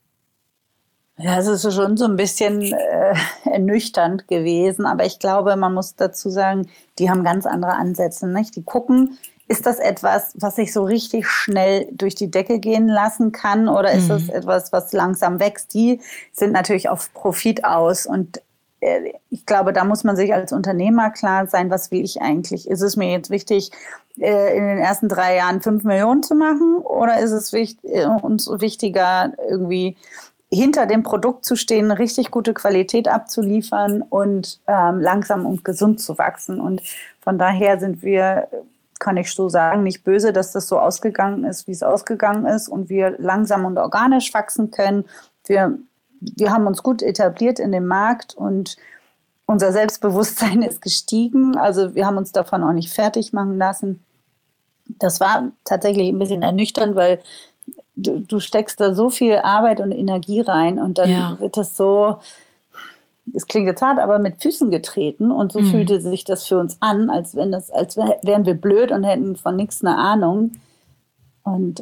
Ja, es ist schon so ein bisschen ernüchternd gewesen, aber ich glaube, man muss dazu sagen, die haben ganz andere Ansätze, nicht? Die gucken, ist das etwas, was sich so richtig schnell durch die Decke gehen lassen kann, oder ist das etwas, was langsam wächst? Die sind natürlich auf Profit aus, und ich glaube, da muss man sich als Unternehmer klar sein, was will ich eigentlich? Ist es mir jetzt wichtig, in den ersten 3 Jahren 5 Millionen zu machen, oder ist es uns wichtiger, irgendwie hinter dem Produkt zu stehen, richtig gute Qualität abzuliefern und langsam und gesund zu wachsen? Und von daher sind wir, kann ich so sagen, nicht böse, dass das so ausgegangen ist, wie es ausgegangen ist, und wir langsam und organisch wachsen können. Wir haben uns gut etabliert in dem Markt und unser Selbstbewusstsein ist gestiegen. Also wir haben uns davon auch nicht fertig machen lassen. Das war tatsächlich ein bisschen ernüchternd, weil du steckst da so viel Arbeit und Energie rein, und dann wird das so, es klingt jetzt hart, aber mit Füßen getreten. Und so fühlte sich das für uns an, als wären wir blöd und hätten von nichts eine Ahnung. Und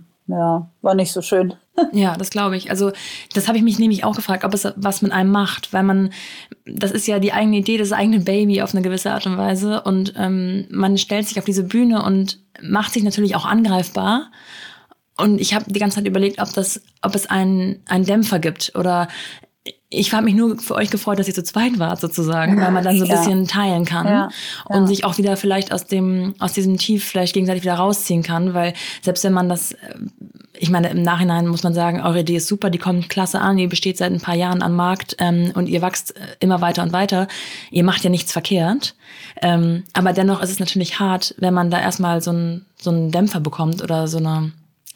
war nicht so schön. Ja, das glaube ich. Also das habe ich mich nämlich auch gefragt, ob es was mit einem macht, weil das ist ja die eigene Idee, das eigene Baby auf eine gewisse Art und Weise und man stellt sich auf diese Bühne und macht sich natürlich auch angreifbar. Und ich habe die ganze Zeit überlegt, ob es einen Dämpfer gibt oder ich habe mich nur für euch gefreut, dass ihr zu zweit wart sozusagen, weil man dann so ein bisschen teilen kann und sich auch wieder vielleicht aus diesem Tief vielleicht gegenseitig wieder rausziehen kann, weil selbst wenn man das, ich meine, im Nachhinein muss man sagen, eure Idee ist super, die kommt klasse an, ihr besteht seit ein paar Jahren am Markt und ihr wächst immer weiter und weiter. Ihr macht ja nichts verkehrt, aber dennoch ist es natürlich hart, wenn man da erstmal so einen Dämpfer bekommt oder so eine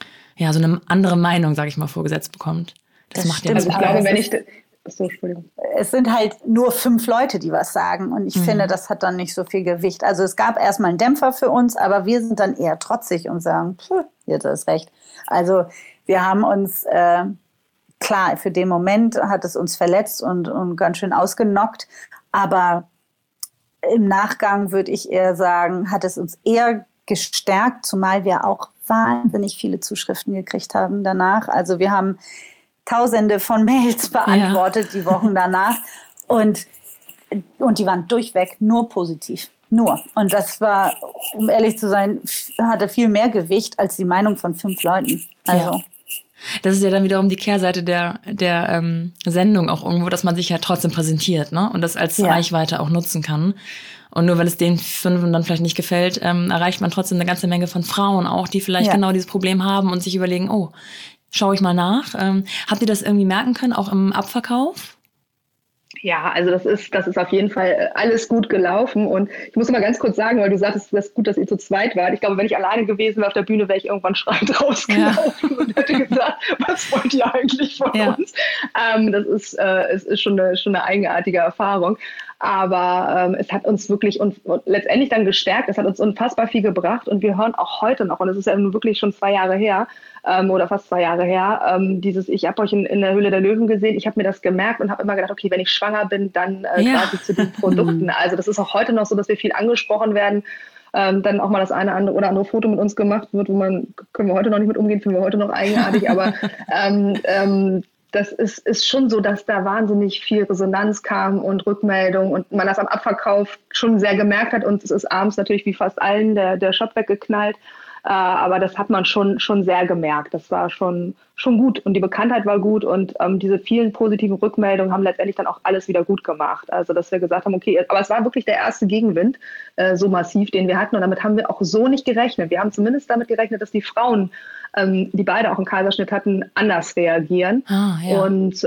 andere Meinung, sage ich mal, vorgesetzt bekommt. Das macht ja also ich glaube, Entschuldigung. Es sind halt nur 5 Leute, die was sagen. Und ich finde, das hat dann nicht so viel Gewicht. Also es gab erstmal einen Dämpfer für uns, aber wir sind dann eher trotzig und sagen, jetzt ist recht. Also wir haben uns, klar, für den Moment hat es uns verletzt und ganz schön ausgenockt. Aber im Nachgang würde ich eher sagen, hat es uns eher gestärkt, zumal wir auch wahnsinnig viele Zuschriften gekriegt haben danach. Also wir haben Tausende von Mails beantwortet die Wochen danach und die waren durchweg nur positiv. Nur. Und das war, um ehrlich zu sein, hatte viel mehr Gewicht als die Meinung von 5 Leuten. Also. Ja. Das ist ja dann wiederum die Kehrseite der Sendung auch irgendwo, dass man sich ja trotzdem präsentiert, ne? Und das als Reichweite auch nutzen kann. Und nur weil es den 5 dann vielleicht nicht gefällt, erreicht man trotzdem eine ganze Menge von Frauen auch, die vielleicht genau dieses Problem haben und sich überlegen, oh, schaue ich mal nach. Habt ihr das irgendwie merken können, auch im Abverkauf? Ja, also das ist auf jeden Fall alles gut gelaufen. Und ich muss mal ganz kurz sagen, weil du sagtest, das ist gut, dass ihr zu zweit wart. Ich glaube, wenn ich alleine gewesen wäre auf der Bühne, wäre ich irgendwann schreiend rausgelaufen und hätte gesagt, was wollt ihr eigentlich von uns? Es ist schon eine eigenartige Erfahrung. Aber es hat uns wirklich und letztendlich dann gestärkt. Es hat uns unfassbar viel gebracht. Und wir hören auch heute noch, und es ist ja nun wirklich schon 2 Jahre her, oder fast 2 Jahre her, ich habe euch in der Höhle der Löwen gesehen, ich habe mir das gemerkt und habe immer gedacht, okay, wenn ich schwanger bin, dann quasi zu den Produkten. Also das ist auch heute noch so, dass wir viel angesprochen werden, dann auch mal das eine oder andere Foto mit uns gemacht wird, können wir heute noch nicht mit umgehen, finden wir heute noch eigenartig, aber das ist schon so, dass da wahnsinnig viel Resonanz kam und Rückmeldung und man das am Abverkauf schon sehr gemerkt hat und es ist abends natürlich wie fast allen der Shop weggeknallt. Aber das hat man schon sehr gemerkt. Das war schon gut und die Bekanntheit war gut und diese vielen positiven Rückmeldungen haben letztendlich dann auch alles wieder gut gemacht. Also dass wir gesagt haben, okay, aber es war wirklich der erste Gegenwind so massiv, den wir hatten und damit haben wir auch so nicht gerechnet. Wir haben zumindest damit gerechnet, dass die Frauen, die beide auch einen Kaiserschnitt hatten, anders reagieren und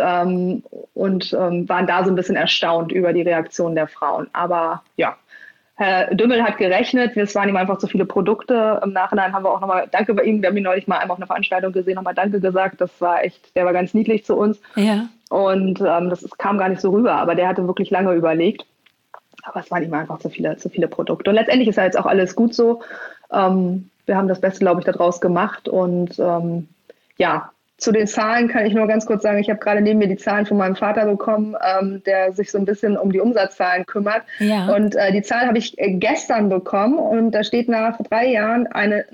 waren da so ein bisschen erstaunt über die Reaktion der Frauen. Aber ja, Herr Dümmel hat gerechnet, es waren ihm einfach zu viele Produkte. Im Nachhinein haben wir auch nochmal Danke bei ihm. Wir haben ihn neulich mal einmal auf einer Veranstaltung gesehen, nochmal Danke gesagt. Das war echt, der war ganz niedlich zu uns. Ja. Und kam gar nicht so rüber, aber der hatte wirklich lange überlegt. Aber es waren ihm einfach zu viele Produkte. Und letztendlich ist ja jetzt auch alles gut so. Wir haben das Beste, glaube ich, daraus gemacht. Und zu den Zahlen kann ich nur ganz kurz sagen, ich habe gerade neben mir die Zahlen von meinem Vater bekommen, der sich so ein bisschen um die Umsatzzahlen kümmert. Ja. Und die Zahl habe ich gestern bekommen und da steht nach 3 Jahren eine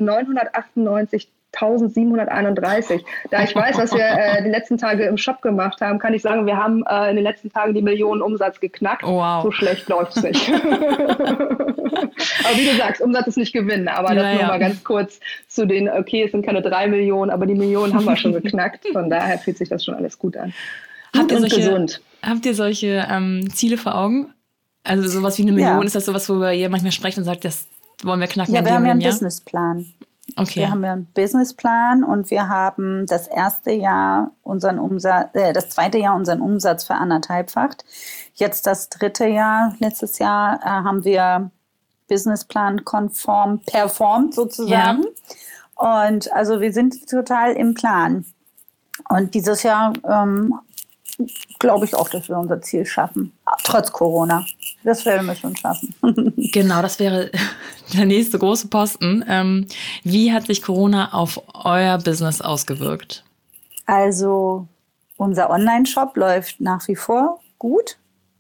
998.731. Da ich weiß, was wir die letzten Tage im Shop gemacht haben, kann ich sagen, wir haben in den letzten Tagen die Millionen Umsatz geknackt. Oh, wow. So schlecht läuft es nicht. Aber wie du sagst, Umsatz ist nicht Gewinn. Aber das nur mal ganz kurz zu den, okay, es sind keine 3 Millionen, aber die Millionen haben wir schon geknackt. Von daher fühlt sich das schon alles gut an. Gesund. Habt ihr solche Ziele vor Augen? Also sowas wie 1 Million, ist das sowas, worüber ihr manchmal sprecht und sagt, das wollen wir knacken? Ja, wir haben ja einen Businessplan. Okay. Wir haben ja einen Businessplan und wir haben das zweite Jahr unseren Umsatz für 1,5-facht. Jetzt das 3. Jahr, letztes Jahr, haben wir Businessplan-konform performt sozusagen. Ja. Und also wir sind total im Plan. Und dieses Jahr glaube ich auch, dass wir unser Ziel schaffen. Trotz Corona. Das werden wir schon schaffen. Genau, das wäre der nächste große Posten. Wie hat sich Corona auf euer Business ausgewirkt? Also unser Online-Shop läuft nach wie vor gut.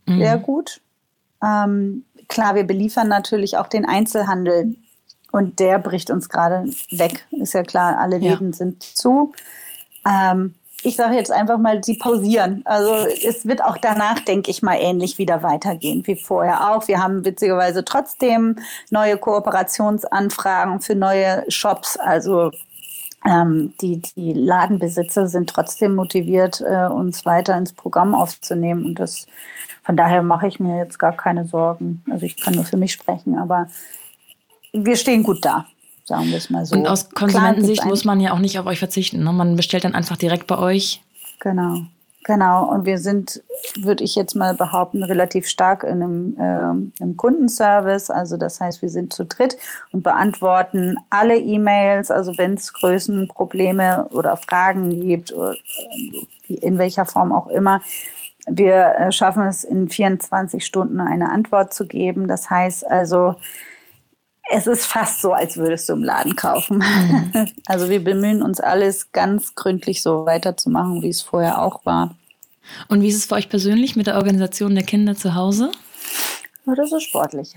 sehr gut. Klar, wir beliefern natürlich auch den Einzelhandel und der bricht uns gerade weg. Ist ja klar, alle Läden sind zu. Ich sage jetzt einfach mal, sie pausieren. Also es wird auch danach, denke ich mal, ähnlich wieder weitergehen wie vorher auch. Wir haben witzigerweise trotzdem neue Kooperationsanfragen für neue Shops. Also die Ladenbesitzer sind trotzdem motiviert, uns weiter ins Programm aufzunehmen. Und von daher mache ich mir jetzt gar keine Sorgen. Also ich kann nur für mich sprechen, aber wir stehen gut da. Sagen wir es mal so. Und aus Konsumentensicht muss man ja auch nicht auf euch verzichten. Ne? Man bestellt dann einfach direkt bei euch. Genau. Und wir sind, würde ich jetzt mal behaupten, relativ stark in einem Kundenservice. Also das heißt, wir sind zu dritt und beantworten alle E-Mails. Also wenn es Größenprobleme oder Fragen gibt, oder in welcher Form auch immer. Wir schaffen es in 24 Stunden eine Antwort zu geben. Das heißt also, es ist fast so, als würdest du im Laden kaufen. Also wir bemühen uns, alles ganz gründlich so weiterzumachen, wie es vorher auch war. Und wie ist es für euch persönlich mit der Organisation der Kinder zu Hause? Oh, das ist sportlich.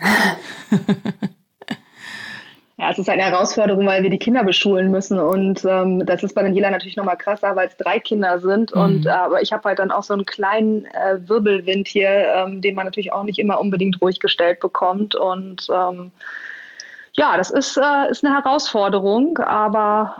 Ja, es ist eine Herausforderung, weil wir die Kinder beschulen müssen und das ist bei Daniela natürlich nochmal krasser, weil es 3 Kinder sind aber ich habe halt dann auch so einen kleinen Wirbelwind hier, den man natürlich auch nicht immer unbedingt ruhig gestellt bekommt und ja, das ist eine Herausforderung, aber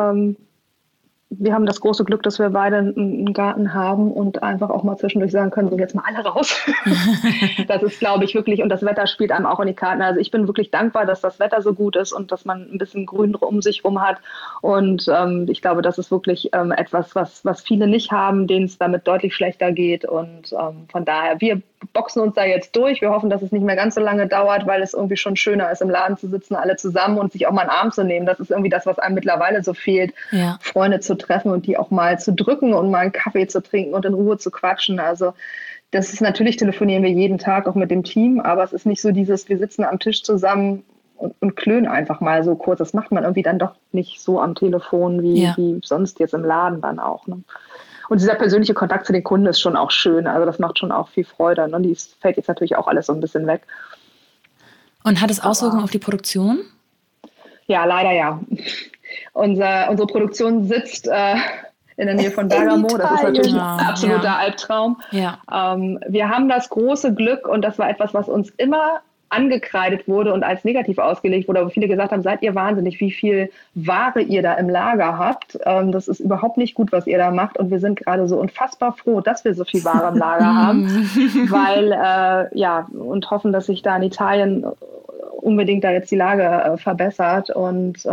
wir haben das große Glück, dass wir beide einen Garten haben und einfach auch mal zwischendurch sagen können, so jetzt mal alle raus. Das ist, glaube ich, wirklich, und das Wetter spielt einem auch in die Karten. Also ich bin wirklich dankbar, dass das Wetter so gut ist und dass man ein bisschen Grün um sich rum hat. Und ich glaube, das ist wirklich etwas, was viele nicht haben, denen es damit deutlich schlechter geht. Und von daher, wir boxen uns da jetzt durch. Wir hoffen, dass es nicht mehr ganz so lange dauert, weil es irgendwie schon schöner ist, im Laden zu sitzen, alle zusammen und sich auch mal einen Arm zu nehmen. Das ist irgendwie das, was einem mittlerweile so fehlt, Freunde zu treffen und die auch mal zu drücken und mal einen Kaffee zu trinken und in Ruhe zu quatschen. Also das ist natürlich, telefonieren wir jeden Tag auch mit dem Team, aber es ist nicht so dieses, wir sitzen am Tisch zusammen und klönen einfach mal so kurz. Das macht man irgendwie dann doch nicht so am Telefon wie sonst jetzt im Laden dann auch. Ne? Und dieser persönliche Kontakt zu den Kunden ist schon auch schön. Also das macht schon auch viel Freude. Ne? Die fällt jetzt natürlich auch alles so ein bisschen weg. Und hat es Auswirkungen auf die Produktion? Ja, leider ja. Unsere Produktion sitzt in der Nähe von Bergamo. Das ist natürlich ein absoluter Albtraum. Ja. Wir haben das große Glück, und das war etwas, was uns immer angekreidet wurde und als negativ ausgelegt wurde, wo viele gesagt haben, seid ihr wahnsinnig, wie viel Ware ihr da im Lager habt. Das ist überhaupt nicht gut, was ihr da macht. Und wir sind gerade so unfassbar froh, dass wir so viel Ware im Lager haben, weil und hoffen, dass sich da in Italien unbedingt da jetzt die Lage verbessert und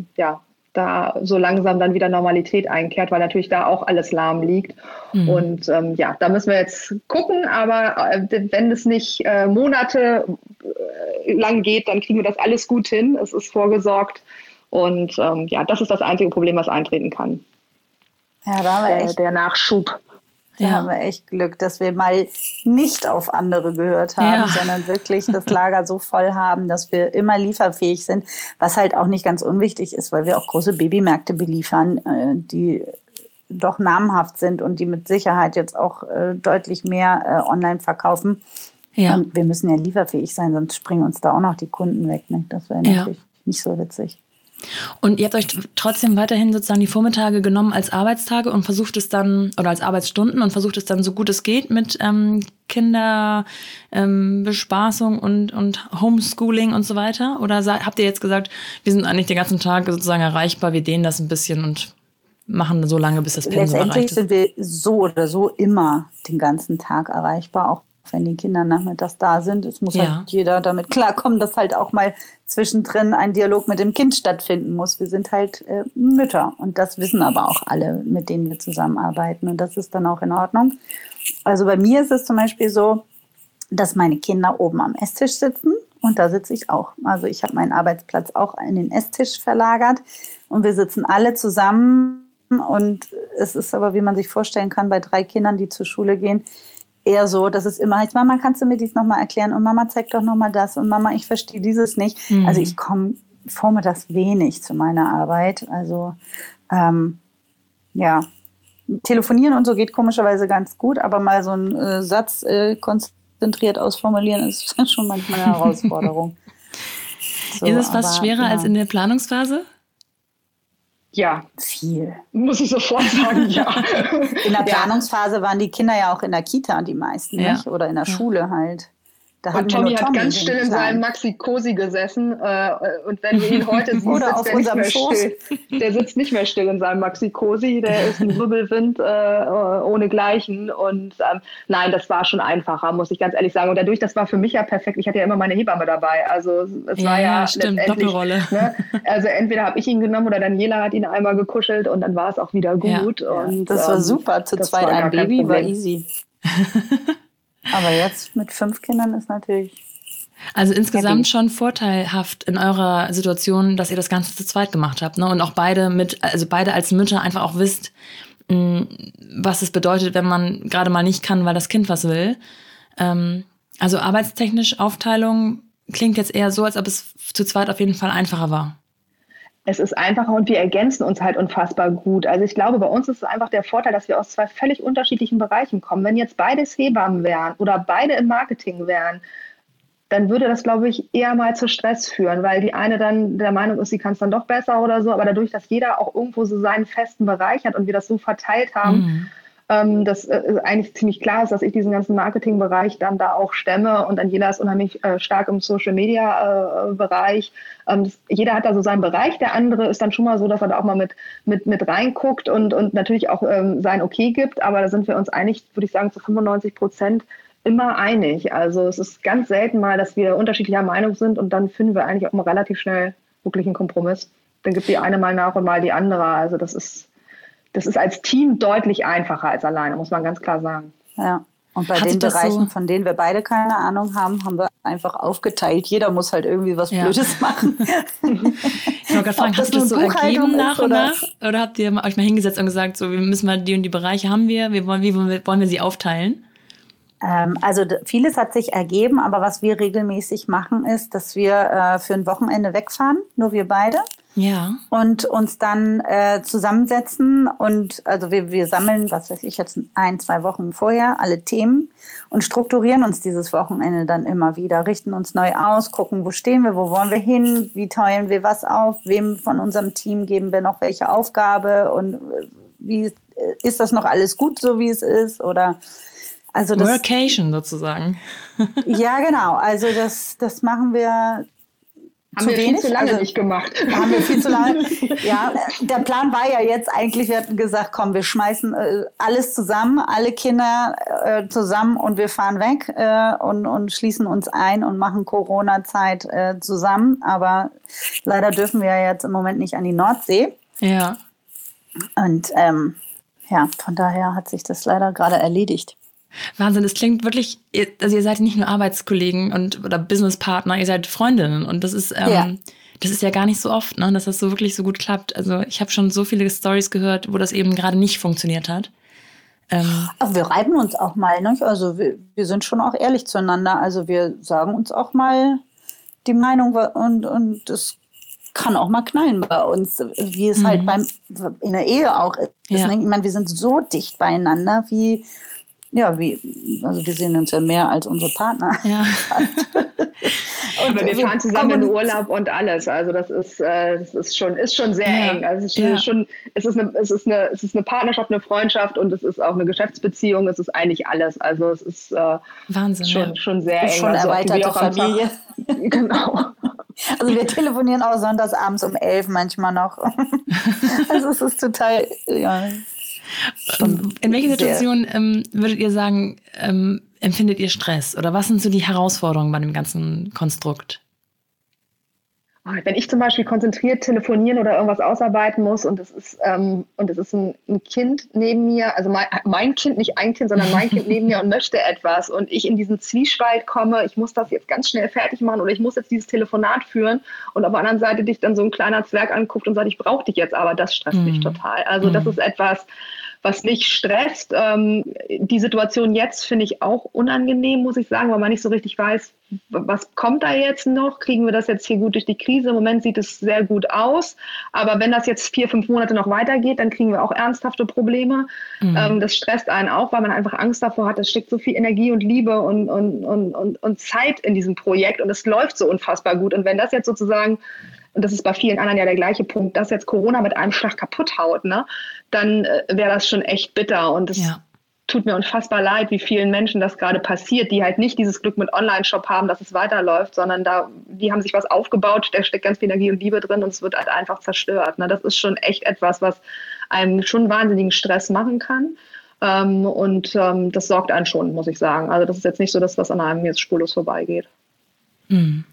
da so langsam dann wieder Normalität einkehrt, weil natürlich da auch alles lahm liegt. Und da müssen wir jetzt gucken, aber wenn es nicht Monate lang geht, dann kriegen wir das alles gut hin. Es ist vorgesorgt und das ist das einzige Problem, was eintreten kann. Ja, da haben wir der Nachschub. Da haben wir echt Glück, dass wir mal nicht auf andere gehört haben, sondern wirklich das Lager so voll haben, dass wir immer lieferfähig sind, was halt auch nicht ganz unwichtig ist, weil wir auch große Babymärkte beliefern, die doch namhaft sind und die mit Sicherheit jetzt auch deutlich mehr online verkaufen. Ja. Und wir müssen ja lieferfähig sein, sonst springen uns da auch noch die Kunden weg. Ne? Das wäre natürlich nicht so witzig. Und ihr habt euch trotzdem weiterhin sozusagen die Vormittage genommen als Arbeitstage und versucht es dann, oder als Arbeitsstunden und versucht es dann so gut es geht mit Kinderbespaßung und Homeschooling und so weiter? Oder habt ihr jetzt gesagt, wir sind eigentlich den ganzen Tag sozusagen erreichbar, wir dehnen das ein bisschen und machen so lange, bis das Pensum erreicht ist? Letztendlich sind wir so oder so immer den ganzen Tag erreichbar, auch wenn die Kinder nachmittags da sind. Es muss halt jeder damit klarkommen, dass halt auch mal zwischendrin ein Dialog mit dem Kind stattfinden muss. Wir sind halt Mütter und das wissen aber auch alle, mit denen wir zusammenarbeiten, und das ist dann auch in Ordnung. Also bei mir ist es zum Beispiel so, dass meine Kinder oben am Esstisch sitzen und da sitze ich auch. Also ich habe meinen Arbeitsplatz auch in den Esstisch verlagert und wir sitzen alle zusammen, und es ist aber, wie man sich vorstellen kann, bei 3 Kindern, die zur Schule gehen, eher so, dass es immer heißt, Mama, kannst du mir dies nochmal erklären? Und Mama, zeig doch nochmal das. Und Mama, ich verstehe dieses nicht. Also ich komme vormittags wenig zu meiner Arbeit. Also telefonieren und so geht komischerweise ganz gut, aber mal so ein Satz, konntest konzentriert ausformulieren, ist schon manchmal eine Herausforderung. So, ist es fast schwerer als in der Planungsphase? Ja. Viel. Muss ich sofort sagen, ja. In der Planungsphase waren die Kinder ja auch in der Kita, die meisten, nicht? Oder in der Schule halt. Und Tommy hat ganz still in seinem Maxi-Cosi gesessen. Und wenn du ihn heute siehst, oder auf unserem Schoß. Der sitzt nicht mehr still in seinem Maxi-Cosi. Der ist ein Wirbelwind ohnegleichen. Und nein, das war schon einfacher, muss ich ganz ehrlich sagen. Und dadurch, das war für mich ja perfekt. Ich hatte ja immer meine Hebamme dabei. Also es war ja stimmt, Doppelrolle. Ne? Also entweder habe ich ihn genommen oder Daniela hat ihn einmal gekuschelt und dann war es auch wieder gut. Ja. Und, das war super. Zu zweit ein Baby war easy. Aber jetzt mit 5 Kindern ist natürlich... Also insgesamt schon vorteilhaft in eurer Situation, dass ihr das Ganze zu zweit gemacht habt, ne? Und auch beide als Mütter einfach auch wisst, was es bedeutet, wenn man gerade mal nicht kann, weil das Kind was will. Also arbeitstechnisch Aufteilung klingt jetzt eher so, als ob es zu zweit auf jeden Fall einfacher war. Es ist einfacher und wir ergänzen uns halt unfassbar gut. Also ich glaube, bei uns ist es einfach der Vorteil, dass wir aus 2 völlig unterschiedlichen Bereichen kommen. Wenn jetzt beides Hebammen wären oder beide im Marketing wären, dann würde das, glaube ich, eher mal zu Stress führen, weil die eine dann der Meinung ist, sie kann es dann doch besser oder so. Aber dadurch, dass jeder auch irgendwo so seinen festen Bereich hat und wir das so verteilt haben, dass eigentlich ziemlich klar ist, dass ich diesen ganzen Marketingbereich dann da auch stemme und Daniela ist unheimlich stark im Social-Media-Bereich. Jeder hat da so seinen Bereich, der andere ist dann schon mal so, dass er da auch mal mit reinguckt und natürlich auch sein Okay gibt, aber da sind wir uns eigentlich, würde ich sagen, zu 95% immer einig. Also es ist ganz selten mal, dass wir unterschiedlicher Meinung sind und dann finden wir eigentlich auch mal relativ schnell wirklich einen Kompromiss. Dann gibt die eine mal nach und mal die andere. Also das ist als Team deutlich einfacher als alleine, muss man ganz klar sagen. Ja, und bei den Bereichen, von denen wir beide keine Ahnung haben, haben wir einfach aufgeteilt. Jeder muss halt irgendwie was Blödes machen. Ich wollte gerade fragen, hast du das so ergeben nach und nach? Oder habt ihr euch mal hingesetzt und gesagt, so, wir müssen mal die und die Bereiche haben wir, wie wollen wir sie aufteilen? Also vieles hat sich ergeben, aber was wir regelmäßig machen, ist, dass wir für ein Wochenende wegfahren, nur wir beide. Ja. Und uns dann zusammensetzen und also wir sammeln, was weiß ich, jetzt 1-2 Wochen vorher alle Themen und strukturieren uns dieses Wochenende dann immer wieder, richten uns neu aus, gucken, wo stehen wir, wo wollen wir hin, wie teilen wir was auf, wem von unserem Team geben wir noch welche Aufgabe und wie ist das noch alles gut, so wie es ist oder also das, Workation sozusagen. Ja, genau. Also das machen wir haben wir viel zu lange nicht gemacht. Haben wir viel zu lange. Ja, der Plan war ja jetzt eigentlich, wir hatten gesagt, komm, wir schmeißen alles zusammen, alle Kinder zusammen und wir fahren weg und schließen uns ein und machen Corona-Zeit zusammen. Aber leider dürfen wir ja jetzt im Moment nicht an die Nordsee. Ja. Und von daher hat sich das leider gerade erledigt. Wahnsinn, es klingt wirklich, also ihr seid nicht nur Arbeitskollegen oder Businesspartner, ihr seid Freundinnen und das ist ja gar nicht so oft, ne, dass das so wirklich so gut klappt. Also ich habe schon so viele Storys gehört, wo das eben gerade nicht funktioniert hat. Aber wir reiben uns auch mal, ne? Also wir sind schon auch ehrlich zueinander. Also wir sagen uns auch mal die Meinung und das kann auch mal knallen bei uns, wie es halt in der Ehe auch ist. Ja. Ich meine, wir sind so dicht beieinander, also wir sehen uns ja mehr als unsere Partner. Ja. Aber wir fahren zusammen in Urlaub und alles. Also das ist schon sehr eng. Also es ist eine Partnerschaft, eine Freundschaft und es ist auch eine Geschäftsbeziehung. Es ist eigentlich alles. Also es ist Wahnsinn, schon sehr eng. Schon also erweiterte Familie. Genau. Also wir telefonieren auch sonntags abends um 11 manchmal noch. Also es ist total, In welcher Situation würdet ihr sagen, empfindet ihr Stress? Oder was sind so die Herausforderungen bei dem ganzen Konstrukt? Wenn ich zum Beispiel konzentriert telefonieren oder irgendwas ausarbeiten muss und es ist ein Kind neben mir, also mein Kind, nicht ein Kind, sondern mein Kind neben mir und möchte etwas und ich in diesen Zwiespalt komme, ich muss das jetzt ganz schnell fertig machen oder ich muss jetzt dieses Telefonat führen und auf der anderen Seite dich dann so ein kleiner Zwerg anguckt und sagt, ich brauche dich jetzt, aber das stresst mich total. Also das ist etwas, was mich stresst. Die Situation jetzt finde ich auch unangenehm, muss ich sagen, weil man nicht so richtig weiß, was kommt da jetzt noch? Kriegen wir das jetzt hier gut durch die Krise? Im Moment sieht es sehr gut aus. Aber wenn das jetzt 4-5 Monate noch weitergeht, dann kriegen wir auch ernsthafte Probleme. Das stresst einen auch, weil man einfach Angst davor hat. Es steckt so viel Energie und Liebe und Zeit in diesem Projekt und es läuft so unfassbar gut. Und wenn das jetzt sozusagen, und das ist bei vielen anderen ja der gleiche Punkt, dass jetzt Corona mit einem Schlag kaputt haut, ne, dann wäre das schon echt bitter. Und es tut mir unfassbar leid, wie vielen Menschen das gerade passiert, die halt nicht dieses Glück mit Online-Shop haben, dass es weiterläuft, sondern die haben sich was aufgebaut, da steckt ganz viel Energie und Liebe drin und es wird halt einfach zerstört. Ne? Das ist schon echt etwas, was einem schon wahnsinnigen Stress machen kann. Das sorgt einen schon, muss ich sagen. Also das ist jetzt nicht so, dass das an einem jetzt spurlos vorbeigeht. Das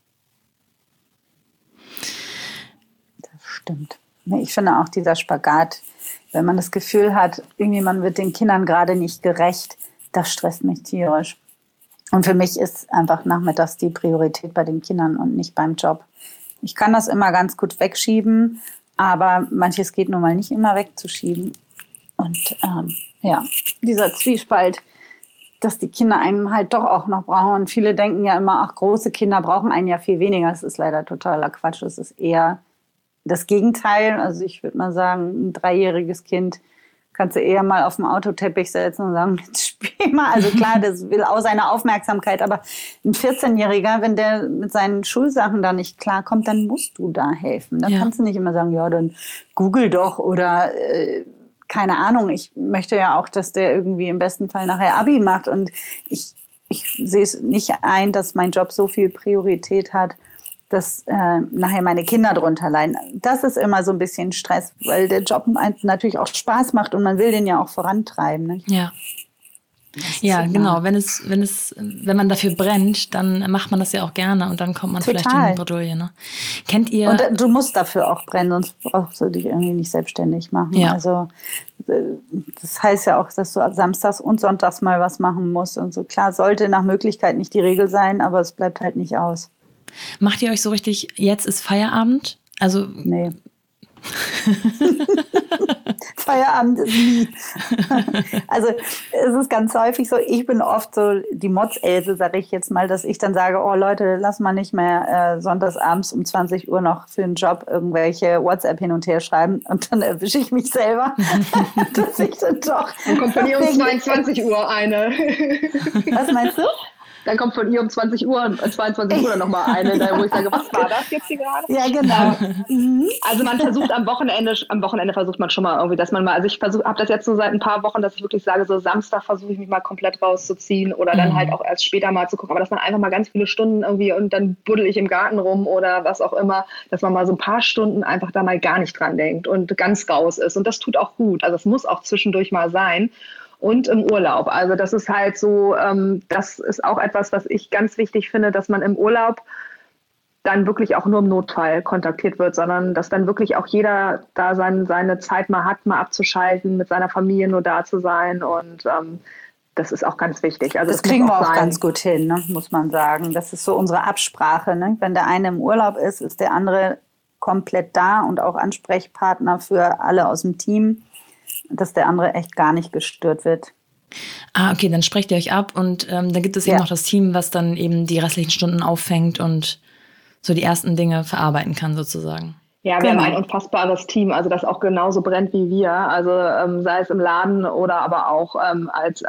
stimmt. Ich finde auch dieser Spagat, wenn man das Gefühl hat, irgendwie man wird den Kindern gerade nicht gerecht, das stresst mich tierisch. Und für mich ist einfach nachmittags die Priorität bei den Kindern und nicht beim Job. Ich kann das immer ganz gut wegschieben, aber manches geht nun mal nicht immer wegzuschieben. Und dieser Zwiespalt, dass die Kinder einen halt doch auch noch brauchen. Und viele denken ja immer, ach, große Kinder brauchen einen ja viel weniger. Das ist leider totaler Quatsch. Das ist eher das Gegenteil. Also ich würde mal sagen, ein 3-jähriges Kind kannst du eher mal auf den Autoteppich setzen und sagen, jetzt spiel mal. Also klar, das will auch seine Aufmerksamkeit. Aber ein 14-Jähriger, wenn der mit seinen Schulsachen da nicht klarkommt, dann musst du da helfen. Dann kannst du nicht immer sagen, ja, dann google doch oder keine Ahnung. Ich möchte ja auch, dass der irgendwie im besten Fall nachher Abi macht. Und ich sehe es nicht ein, dass mein Job so viel Priorität hat, dass nachher meine Kinder drunter leiden. Das ist immer so ein bisschen Stress, weil der Job natürlich auch Spaß macht und man will den ja auch vorantreiben. Ne? Ja, genau. Wenn man dafür brennt, dann macht man das ja auch gerne und dann kommt man vielleicht in die Bredouille. Ne? Kennt ihr? Und du musst dafür auch brennen, sonst brauchst du dich irgendwie nicht selbstständig machen. Ja. Also das heißt ja auch, dass du samstags und sonntags mal was machen musst und so. Klar, sollte nach Möglichkeit nicht die Regel sein, aber es bleibt halt nicht aus. Macht ihr euch so richtig, jetzt ist Feierabend? Also nee. Feierabend ist nie. Also es ist ganz häufig so, ich bin oft so die Motz-Else, sage ich jetzt mal, dass ich dann sage, oh Leute, lass mal nicht mehr sonntagsabends um 20 Uhr noch für einen Job irgendwelche WhatsApp hin und her schreiben und dann erwische ich mich selber, dass ich dann doch... Dann kommt von ihr um 22 Uhr eine. Was meinst du? Dann kommt von ihr um 22 Uhr nochmal eine, wo ich sage, was war das jetzt hier gerade? Ja, genau. Also man versucht am Wochenende versucht man schon mal irgendwie, dass man mal, also ich habe das jetzt so seit ein paar Wochen, dass ich wirklich sage, so Samstag versuche ich mich mal komplett rauszuziehen oder dann halt auch erst später mal zu gucken, aber dass man einfach mal ganz viele Stunden irgendwie und dann buddel ich im Garten rum oder was auch immer, dass man mal so ein paar Stunden einfach da mal gar nicht dran denkt und ganz raus ist und das tut auch gut, also es muss auch zwischendurch mal sein. Und im Urlaub. Also das ist halt so, das ist auch etwas, was ich ganz wichtig finde, dass man im Urlaub dann wirklich auch nur im Notfall kontaktiert wird, sondern dass dann wirklich auch jeder da seine Zeit mal hat, mal abzuschalten, mit seiner Familie nur da zu sein. Und das ist auch ganz wichtig. Also das kriegen wir auch ganz gut hin, ne, muss man sagen. Das ist so unsere Absprache. Ne? Wenn der eine im Urlaub ist, ist der andere komplett da und auch Ansprechpartner für alle aus dem Team, dass der andere echt gar nicht gestört wird. Okay, dann sprecht ihr euch ab und dann gibt es eben noch das Team, was dann eben die restlichen Stunden auffängt und so die ersten Dinge verarbeiten kann sozusagen. Ja, wir haben ein unfassbares Team, also das auch genauso brennt wie wir, also sei es im Laden oder aber auch als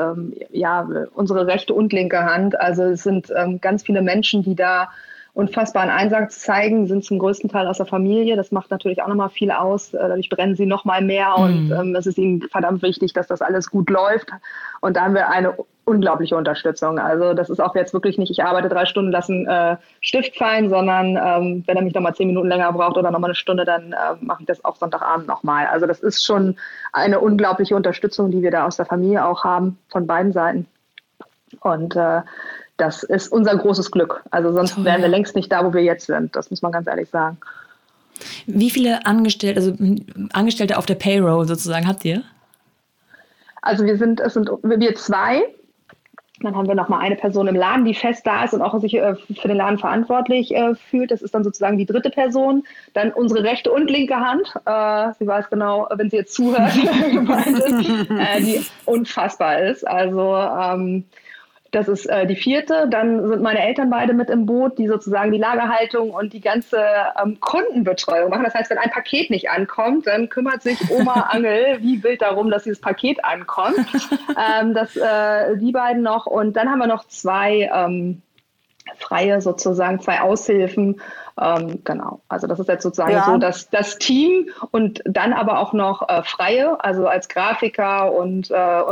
unsere rechte und linke Hand. Also es sind ganz viele Menschen, die da unfassbaren Einsatz zeigen, sind zum größten Teil aus der Familie. Das macht natürlich auch nochmal viel aus. Dadurch brennen sie nochmal mehr und es ist ihnen verdammt wichtig, dass das alles gut läuft. Und da haben wir eine unglaubliche Unterstützung. Also das ist auch jetzt wirklich nicht, ich arbeite 3 Stunden, lasse einen Stift fallen, sondern wenn er mich nochmal 10 Minuten länger braucht oder nochmal eine Stunde, dann mache ich das auch Sonntagabend nochmal. Also das ist schon eine unglaubliche Unterstützung, die wir da aus der Familie auch haben, von beiden Seiten. Und das ist unser großes Glück. Also sonst wären wir längst nicht da, wo wir jetzt sind. Das muss man ganz ehrlich sagen. Wie viele Angestellte auf der Payroll sozusagen habt ihr? Also es sind wir 2. Dann haben wir nochmal eine Person im Laden, die fest da ist und auch sich für den Laden verantwortlich fühlt. Das ist dann sozusagen die dritte Person. Dann unsere rechte und linke Hand. Sie weiß genau, wenn sie jetzt zuhört, gemeint ist, die unfassbar ist. Also das ist die vierte. Dann sind meine Eltern beide mit im Boot, die sozusagen die Lagerhaltung und die ganze Kundenbetreuung machen. Das heißt, wenn ein Paket nicht ankommt, dann kümmert sich Oma Angel wie wild darum, dass dieses Paket ankommt. Die beiden noch. Und dann haben wir noch zwei Freie sozusagen, zwei Aushilfen. Genau, also das ist jetzt sozusagen so das Team und dann aber auch noch Freie, also als Grafiker und der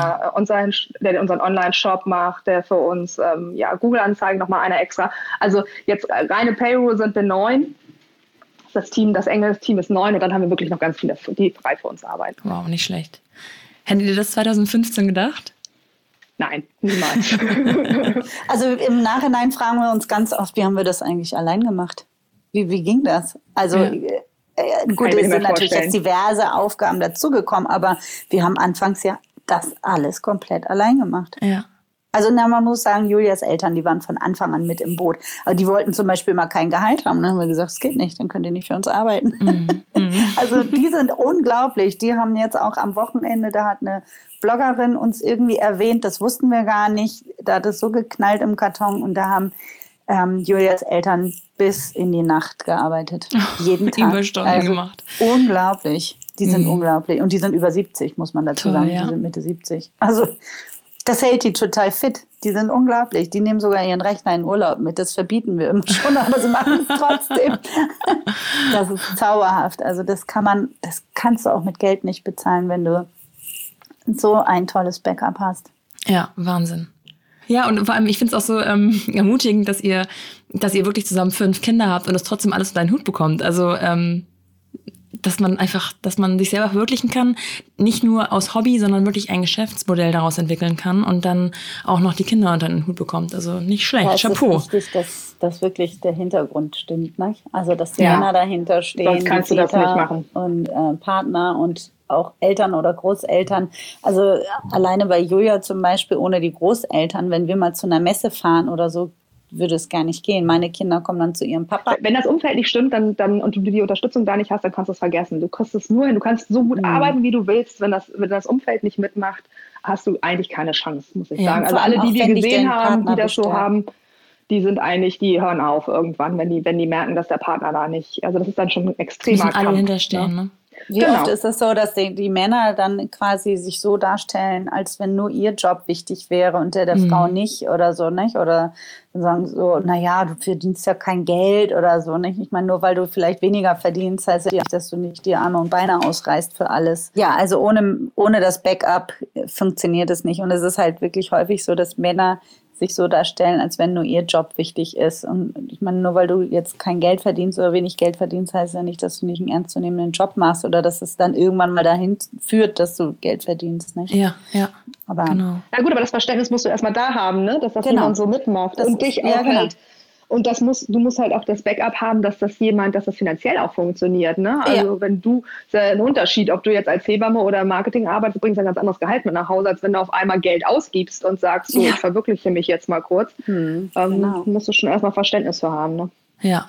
unseren Online-Shop macht, der für uns Google-Anzeigen nochmal einer extra. Also jetzt reine Payroll sind wir 9. Das enge Team ist 9 und dann haben wir wirklich noch ganz viele, die frei für uns arbeiten. Wow, nicht schlecht. Hättet ihr das 2015 gedacht? Nein, niemals. Also im Nachhinein fragen wir uns ganz oft, wie haben wir das eigentlich allein gemacht? Wie ging das? Also gut, es sind natürlich jetzt diverse Aufgaben dazugekommen, aber wir haben anfangs ja das alles komplett allein gemacht. Ja. Also man muss sagen, Julias Eltern, die waren von Anfang an mit im Boot. Aber die wollten zum Beispiel mal kein Gehalt haben. Dann haben wir gesagt, es geht nicht, dann könnt ihr nicht für uns arbeiten. Also die sind unglaublich. Die haben jetzt auch am Wochenende, da hat eine Bloggerin uns irgendwie erwähnt, das wussten wir gar nicht. Da hat es so geknallt im Karton und da haben Julias Eltern bis in die Nacht gearbeitet. Jeden Tag. Überstunden gemacht. Unglaublich. Die sind unglaublich. Und die sind über 70, muss man dazu sagen. Die sind Mitte 70. Also das hält die total fit. Die sind unglaublich. Die nehmen sogar ihren Rechner in Urlaub mit. Das verbieten wir immer schon, aber sie machen es trotzdem. Das ist zauberhaft. Also das kannst du auch mit Geld nicht bezahlen, wenn du so ein tolles Backup hast. Ja, Wahnsinn. Ja, und vor allem, ich finde es auch so ermutigend, dass ihr wirklich zusammen 5 Kinder habt und das trotzdem alles unter einen Hut bekommt. Also, dass man sich selber verwirklichen kann, nicht nur aus Hobby, sondern wirklich ein Geschäftsmodell daraus entwickeln kann und dann auch noch die Kinder unter den Hut bekommt. Also nicht schlecht, ja, Chapeau. Es ist wichtig, dass wirklich der Hintergrund stimmt, ne? Also dass die Männer dahinter stehen, sonst kannst du das nicht machen. Und Partner und auch Eltern oder Großeltern. Also alleine bei Julia zum Beispiel ohne die Großeltern, wenn wir mal zu einer Messe fahren oder so, würde es gar nicht gehen. Meine Kinder kommen dann zu ihrem Papa. Wenn das Umfeld nicht stimmt dann und du die Unterstützung da nicht hast, dann kannst du es vergessen. Du kriegst es nur hin. Du kannst so gut arbeiten, wie du willst. Wenn das Umfeld nicht mitmacht, hast du eigentlich keine Chance, muss ich sagen. Also alle, die wir gesehen haben, die das so haben, die sind eigentlich, die hören auf irgendwann, wenn die merken, dass der Partner da nicht, also das ist dann schon ein extremer Kampf. Alle hinterstehen, ne? Wie oft ist es so, dass die Männer dann quasi sich so darstellen, als wenn nur ihr Job wichtig wäre und der Frau nicht oder so, nicht? Oder sagen so, naja, du verdienst ja kein Geld oder so, nicht? Ich meine, nur weil du vielleicht weniger verdienst, heißt ja nicht, dass du nicht die Arme und Beine ausreißt für alles. Ja, also ohne das Backup funktioniert es nicht. Und es ist halt wirklich häufig so, dass Männer sich so darstellen, als wenn nur ihr Job wichtig ist. Und ich meine, nur weil du jetzt kein Geld verdienst oder wenig Geld verdienst, heißt ja nicht, dass du nicht einen ernstzunehmenden Job machst oder dass es dann irgendwann mal dahin führt, dass du Geld verdienst. Nicht? Ja, aber genau. Na gut, aber das Verständnis musst du erstmal da haben, ne? Dass das jemand so mitmacht. Und dich auch halt. Und du musst halt auch das Backup haben, dass das finanziell auch funktioniert. Ne? Also wenn du, ist ja ein Unterschied, ob du jetzt als Hebamme oder im Marketing arbeitest, bringst du ein ganz anderes Gehalt mit nach Hause, als wenn du auf einmal Geld ausgibst und sagst, so, ich verwirkliche mich jetzt mal kurz. Musst du schon erstmal Verständnis für haben. Ne? Ja.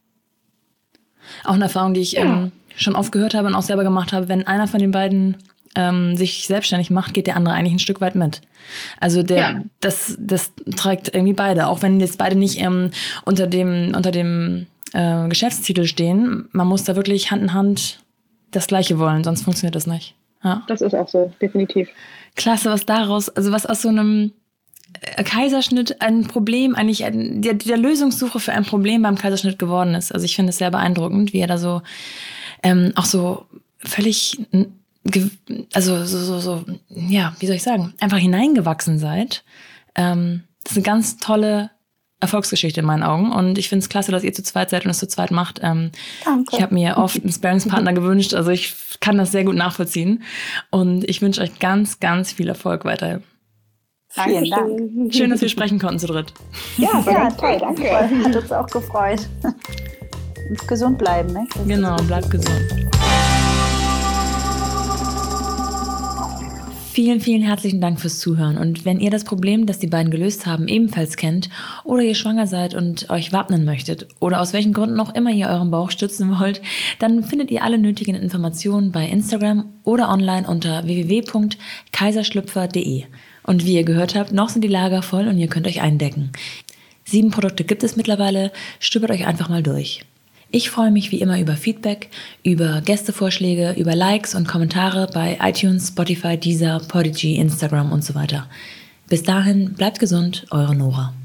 Auch eine Erfahrung, die ich schon oft gehört habe und auch selber gemacht habe, wenn einer von den beiden sich selbstständig macht, geht der andere eigentlich ein Stück weit mit. Also das trägt irgendwie beide, auch wenn jetzt beide nicht unter dem Geschäftstitel stehen. Man muss da wirklich Hand in Hand das Gleiche wollen, sonst funktioniert das nicht. Ja. Das ist auch so, definitiv. Klasse, was aus so einem Kaiserschnitt ein Problem, eigentlich der Lösungssuche für ein Problem beim Kaiserschnitt geworden ist. Also ich finde es sehr beeindruckend, wie er da so auch so völlig wie soll ich sagen, einfach hineingewachsen seid. Das ist eine ganz tolle Erfolgsgeschichte in meinen Augen und ich finde es klasse, dass ihr zu zweit seid und es zu zweit macht. Danke. Ich habe mir oft einen Sparringspartner gewünscht, also ich kann das sehr gut nachvollziehen und ich wünsche euch ganz, ganz viel Erfolg weiterhin. Vielen Dank. Schön, dass wir sprechen konnten zu dritt. Ja, toll, danke. Hat uns auch gefreut. Und gesund bleiben, ne? Genau, bleibt gesund. Vielen, vielen herzlichen Dank fürs Zuhören. Und wenn ihr das Problem, das die beiden gelöst haben, ebenfalls kennt oder ihr schwanger seid und euch wappnen möchtet oder aus welchen Gründen auch immer ihr euren Bauch stützen wollt, dann findet ihr alle nötigen Informationen bei Instagram oder online unter www.kaiserschlüpfer.de. Und wie ihr gehört habt, noch sind die Lager voll und ihr könnt euch eindecken. 7 Produkte gibt es mittlerweile, stöbert euch einfach mal durch. Ich freue mich wie immer über Feedback, über Gästevorschläge, über Likes und Kommentare bei iTunes, Spotify, Deezer, Podigy, Instagram und so weiter. Bis dahin, bleibt gesund, eure Nora.